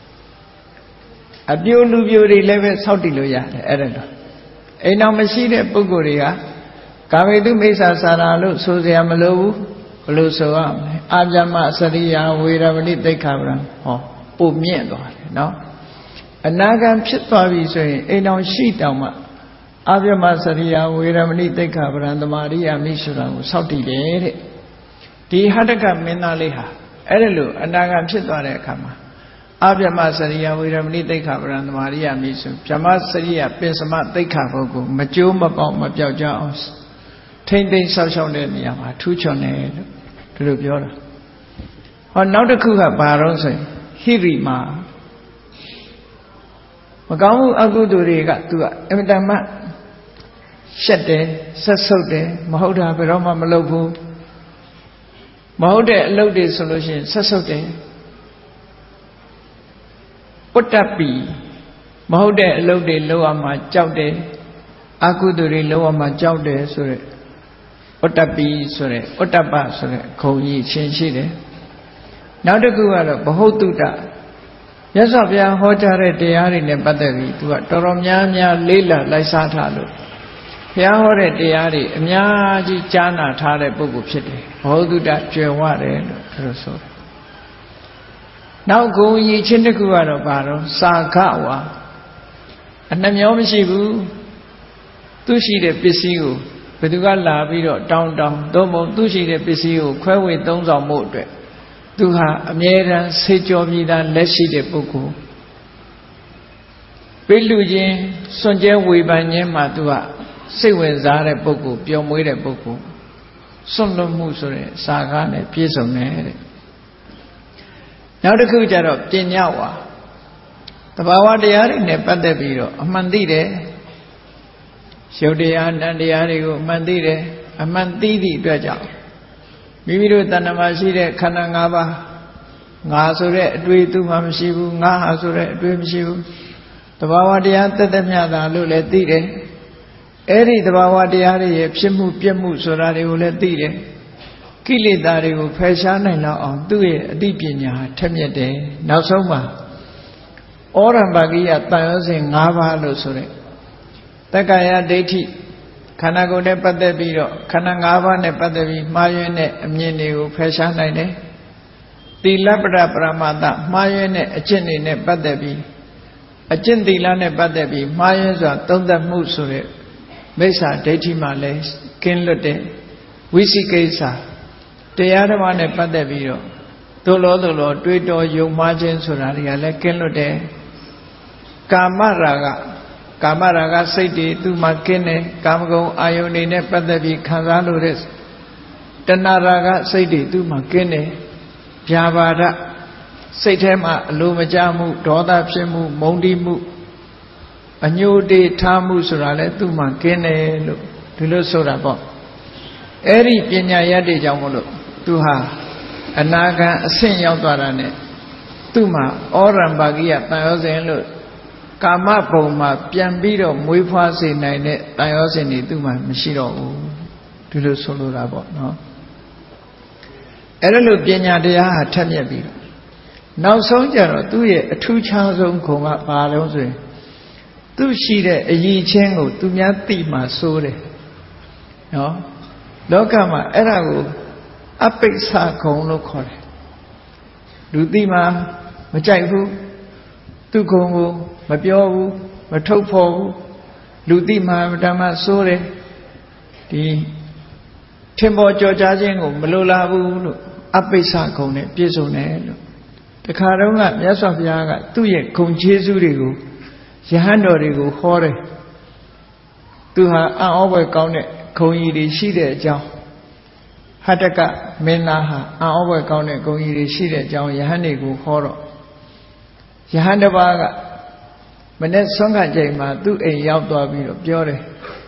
A Dio Lubio eleven Saudi Loyard, Erendo. Ena Machine Buguria, Kamidu Mesa Saralo, Suziamalo, Lusoam, Abjama Saria, Viramani de Cabran, oh, Pumiendo, no? Anagan Pitwavi say, Enam Shitama, Abhyama Saria, Viramani Dekabran, the Maria Mishra, Sauti de Di Hadaka Menaleha, Erelu, Anagan Pitware Kama, Abhyama Saria, Viramani Dekabran, the Maria Mishu, Jama Saria, Pensama Dekabogo, Majuma Bom, Mapia Jones, ten days social Yama, two chone to the Biora. On now the Kuha Baron say, Hirima. Magamu Aguduriga to Emitama Shete, Sasote, Mahoda, Peroma Malobu Mahode loaded solution, Sasote Potapi Mahode loaded Loama Jaude Aguduri Loama Jaude Sure Potapi Sure Otapa Sure Koyi Chinchide. Now the Guara Bahotuta. Yes, of ya Hojare Diari Nebadari to a Toromyanya Lila Laisatalo. Yahore Diari, Myaji Jana Tare Bugu City, Hoduda Jeware Rosso. Now go ye Chindakuaro Baro, Sakawa, and Namyomishibu, Tushi de Pisiu, Pedugala Vido, down down, Domo Tushi de Pisiu, Quawi Dons of Modre. Duha Amera Sejo Vida Leshi de Buku Pilujin Sonja Wibanye Matua Sewenzare Buku, Piomuire Buku Sono Musore, Sagane, Piesone. Now the Kujar of Jinyawa the Bawadiari Nepatebiro, Amandide Shodian and the Arigo Mandide, Amandidi Dwajal. Miviru Tanamashire Kanangaba Nasure, Dwitu Mamshibu, Nahasure, Dwimshibu, the Bawadianta de Miada Luletire, Eri the Bawadiari, Pimu Pimu Surari Uletire, Kilidari, Peshanela on Due, Dipinia, Temiade, Nasoma, Orambagia, Tayosing, Nava Lusure, Takaya Deti. Kanago ne Padebiro, Kanangava ne Padevi, Mayene, Mini, Pesha Nine, the Labra Pramada, Mayene, Achini ne Padevi, Achindila ne Padevi, Mayeza, Tonda Musure, Mesa, Deti Males, Kinlote, Wisikesa, Tearama ne Padeviro, Dolo Dolo, Twito, Yung Margin Suraria, Kinlote, Kamaraga. Kamaraga Sati to Makene, Kamago, Ione, Nepadavi, Kazalures, Tanaraga Sati to Makene, Javada, Satema, Lumajamu, Doda Shemu, Mondimu, a new day Tamu Surale to Makene, to Lusorabo. Eri Pinyayadi Jamolo, to her, Anaga, Senya Barane, Tuma, Oram Bagia, Tayozen. Kama Poma, Piambiro, Muifasi, Nine, Diosini, Duma, Mishiro, to the Solo Rabo, no? Erelu Pinya de Ha Tamia Biro. Now, Sonjaro, do ye a two chance on Koma Palose. Do she de a ye chengo, to Miati Masore. No? Lokama, Erago, Apexa Kono Kore. Ludima, Majaifu, Tukongo. Mapio, Matopo, Ludima, Dama Sore, the Timbo Georgian, Malula, Apesa Cone, Piesone, the Carona, Yasofia, Tuye, Conchesurigo, Jehando Rigo, Hore, သူဟာအံ့ဩဖွယ်ကောင်းတဲ့ဂုဏ်ကြီးတွေရှိတဲ့အကြောင်းဟတ္တကမင်းသားဟာအံ့ဩဖွယ်ကောင်းတဲ့ဂုဏ်ကြီးတွေရှိတဲ့အကြောင်းယဟန်တွေကိုခေါ်တော့ယဟန်တစ်ပါးကမနေ့ဆွမ်းခါချိန်မှာသူ့အိမ်ရောက်သွားပြီးတော့ပြောတယ်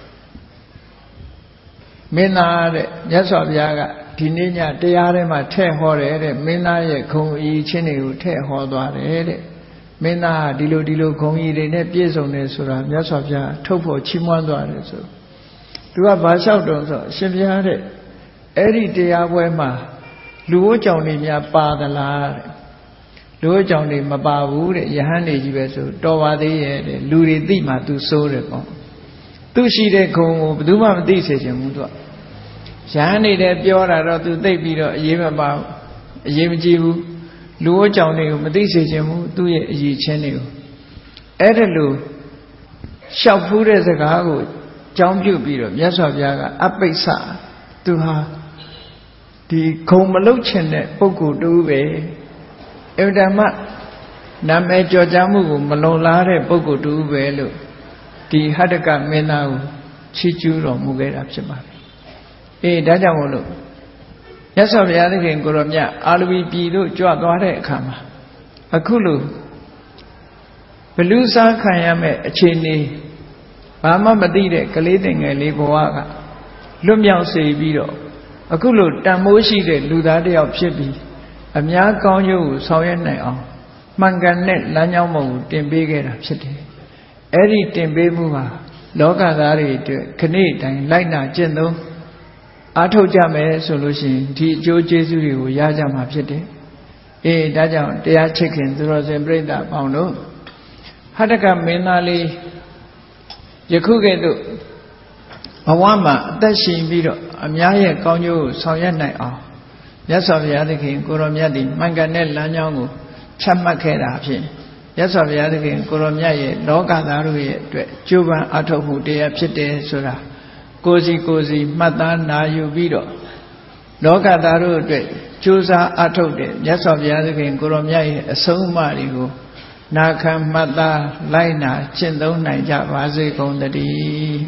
မင်းသားတဲ့မြတ်စွာဘုရားကဒီနေ့ညတရားထဲမှာထည့်ဟောတယ်တဲ့မင်းသားရဲ့ဂုဏ်အီချင်းတွေကိုထည့်ဟောသွားတယ်တဲ့မင်းသားဟာဒီလိုဒီလိုဂုဏ်အီတွေနဲ့ပြည့်စုံတယ်ဆိုတာမြတ်စွာဘုရားထုတ်ဖို့ချီးမွမ်းသွားတယ်ဆိုသူကဘာလျှောက်တုံးဆိုအရှင်ဘုရားတဲ့အဲ့ဒီတရားပွဲမှာလူဝတ်ကြောင့်တွေများပါသလားတဲ့လူဝတ်ကြောင့်တွေမပါဘူးတဲ့ယဟန်နေကြီးပဲဆိုတော်ပါသေးရဲ့တဲ့လူတွေသိမှသူစိုးတယ်ပေါ့သူရှိတဲ့ဂုဏ်ကိုဘယ်သူမှမသိစေချင်ဘူးသူကယဟန်နေတဲ့ပြောတာတော့သူသိပြီးတော့အရေးမပါဘူးအရေးမကြီးဘူးလူဝတ်ကြောင့်တွေကိုမသိစေချင်ဘူးသူ့ရဲ့အရေးချင်းတွေကိုအဲ့ဒါလို့လျှောက်ဖူးတဲ့စကားကိုကြောင်းပြုပြီးတော့မြတ်စွာဘုရားကအပိစ္ဆသူဟာဒီဂုံမလုတ်ချင်တဲ့ပုဂ္ဂိုလ်တူပဲအဝိဓမ္မနာမည်ကြော်ကြားမှုကိုမလုံလားတဲ့ပုဂ္ဂိုလ်တူပဲလို့ဒီဟတ္တကမင်းသားကိုချီးကျူးတော်မူခဲ့တာဖြစ်ပါတယ်အေးဒါကြောင့်မို့လို့မြတ်စွာဘုရားသခင်ကိုရောမြတ်အာလဝီပြည်တို့ကြွသွားတဲ့အခါမှာအခုလိုဘလူစားခံရမဲ့အခြေအနေဘာမှမသိတဲ့ကလေးတင်ငယ်လေးဘဝကလွတ်မြောက်စေပြီးတော့အခုလိုတန်မိုးရှိတဲ့လူသားတစ်ယောက်ဖြစ်ပြီးအများကောင်းကျိုးကိုဆောင်ရွက်နိုင်အောင်မှန်ကန်တဲ့လမ်းကြောင်းပေါ်ကိုတင်ပေးခဲ့တာဖြစ်တယ်။အဲ့ဒီတင်ပေးမှုဟာလောကသားတွေအတွက်ခဏတိုင်းလိုက်နာကျင့်သုံးအားထုတ်ကြမယ်ဆိုလို့ရှိရင်ဒီအကျိုးကျေးဇူးတွေကိုရကြမှာဖြစ်တယ်။အေးဒါကြောင့်တရားချစ်ခင်သူတော်စင်ပြိဿအပေါင်းတို့ဟတ္တကမင်းသားလေးယခုကဲ့သို့ဘဝမှာအသက်ရှင်ပြီးတော့အများရဲ့ကောင်းကျိုးကိုဆောင်ရွက်နိုင်အောင်မြတ်စွာဘုရားသခင်ကိုရောမြတ်သည်မှန်ကန်တဲ့လမ်းကြောင်းကိုချမှတ်ခဲ့တာဖြင့်မြတ်စွာဘုရားသခင်ကိုရောမြတ်ရဲ့လောကသားတို့ရဲ့အတွက်ကြိုးပမ်းအထောက်မှုတရားဖြစ်တယ်ဆိုတာကိုယ်စီကိုယ်စီမှတ်သားနာယူပြီးတော့လောကသားတို့အတွက်ကြိုးစားအထောက်တဲ့မြတ်စွာဘုရားသခင်ကိုရောမြတ်ရဲ့အဆုံးအမတွေကိုနာခံမှတ်သားလိုက်နာကျင့်သုံးနိုင်ကြပါစေကုန်သတည်း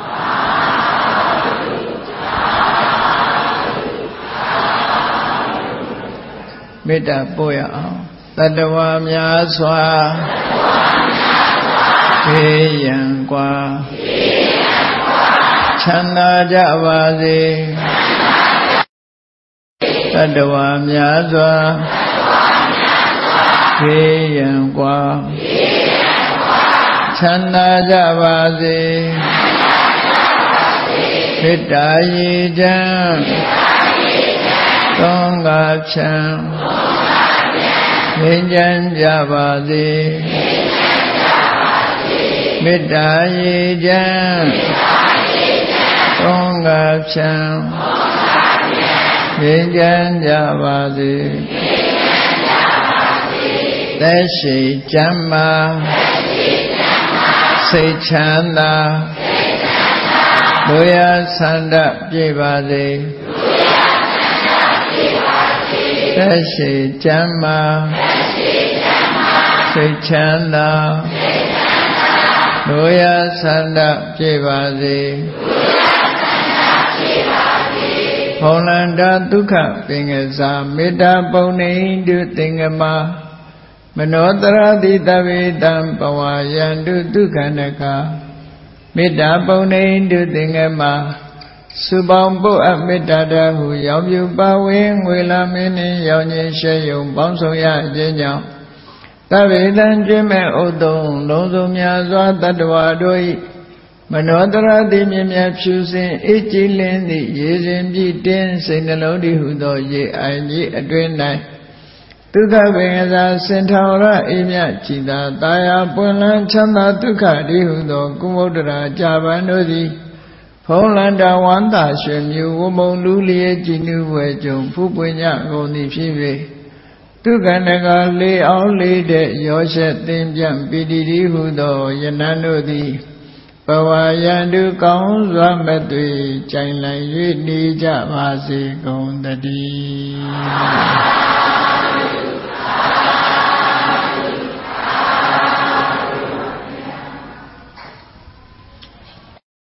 မေတ္တာပို့ရအောင်တတ္တဝါများစွာခေယံကွာချမ်းသာကြပါစေတတ္တဝါများစွာခေယံကွာချမ်းသာကြပါစေမေတ္တာရေချမ်းသုံးကားချမ်းငြိမ်းချမ်းကြပါစေမေတ္တာရေချမ်းသုံးကားချမ်းငြိမ်းချမ်းကြပါစေသက်ရှိကျမ်းမာစိတ်ချမ်းသာလူရဆန္ဒပြည့်ပါစေသက်ရှိကျမ်းမာစိတ်ချမ်းသာလူရဆန္ဒပြည့်ပါစေဘုံလန္တာဒုက္ခပင်ကစားမေတ္တာပုံနေတုသင်္ကမမနောတရတိတဗေတံဘဝယန္တုဒုက္ခနကမေတ္တာပုံနေတုသင်္ကမစုပေါင်းပုအမေတ္တာတဟုရောင်ပြူပါဝင်ငွေလာမင်းနှင့်ရောင်ခြင်းရှေယုံပေါင်းဆောင်ရခြင်းကြောင့်တဗေတံကျွမ်းမဲ့ဥတုံလုံးစုံများစွာတတ္တဝါတို့၏မနောတရတိမြင်မြဖြူစင်အေးကြည်လင်းသည့်ရေစဉ်ပြည့်တင်းစိတ်နှလုံးတည်ဟုသောရေအိုင်ကြီးအတွင်၌ဒုက္ခပင်ကစားစင်ထောင်ရအေးမြကြည်သာတာယာပွင့်လန်းချမ်းသာဒုက္ခတည်ဟုသောကုမုဒ္ဒရာကြာပန်တို့သည်ဖုံးလန္တာဝန္တာရွှေမြူဝမုံလူလျက်ကြည်နူးဝဲကြုံဖူးပွင့်ကြကုန်သည်ဖြစ်၍ဒုက္ခနကလေအောင်လေးတဲ့ရောရှက်သင်ပြန့်ပီတိတိဟုသောယနန်းတို့သည်ဘဝယန္တုကောင်းစွာမသွေကြိုင်လိုက်၍နေကြပါစေကုန်တည်း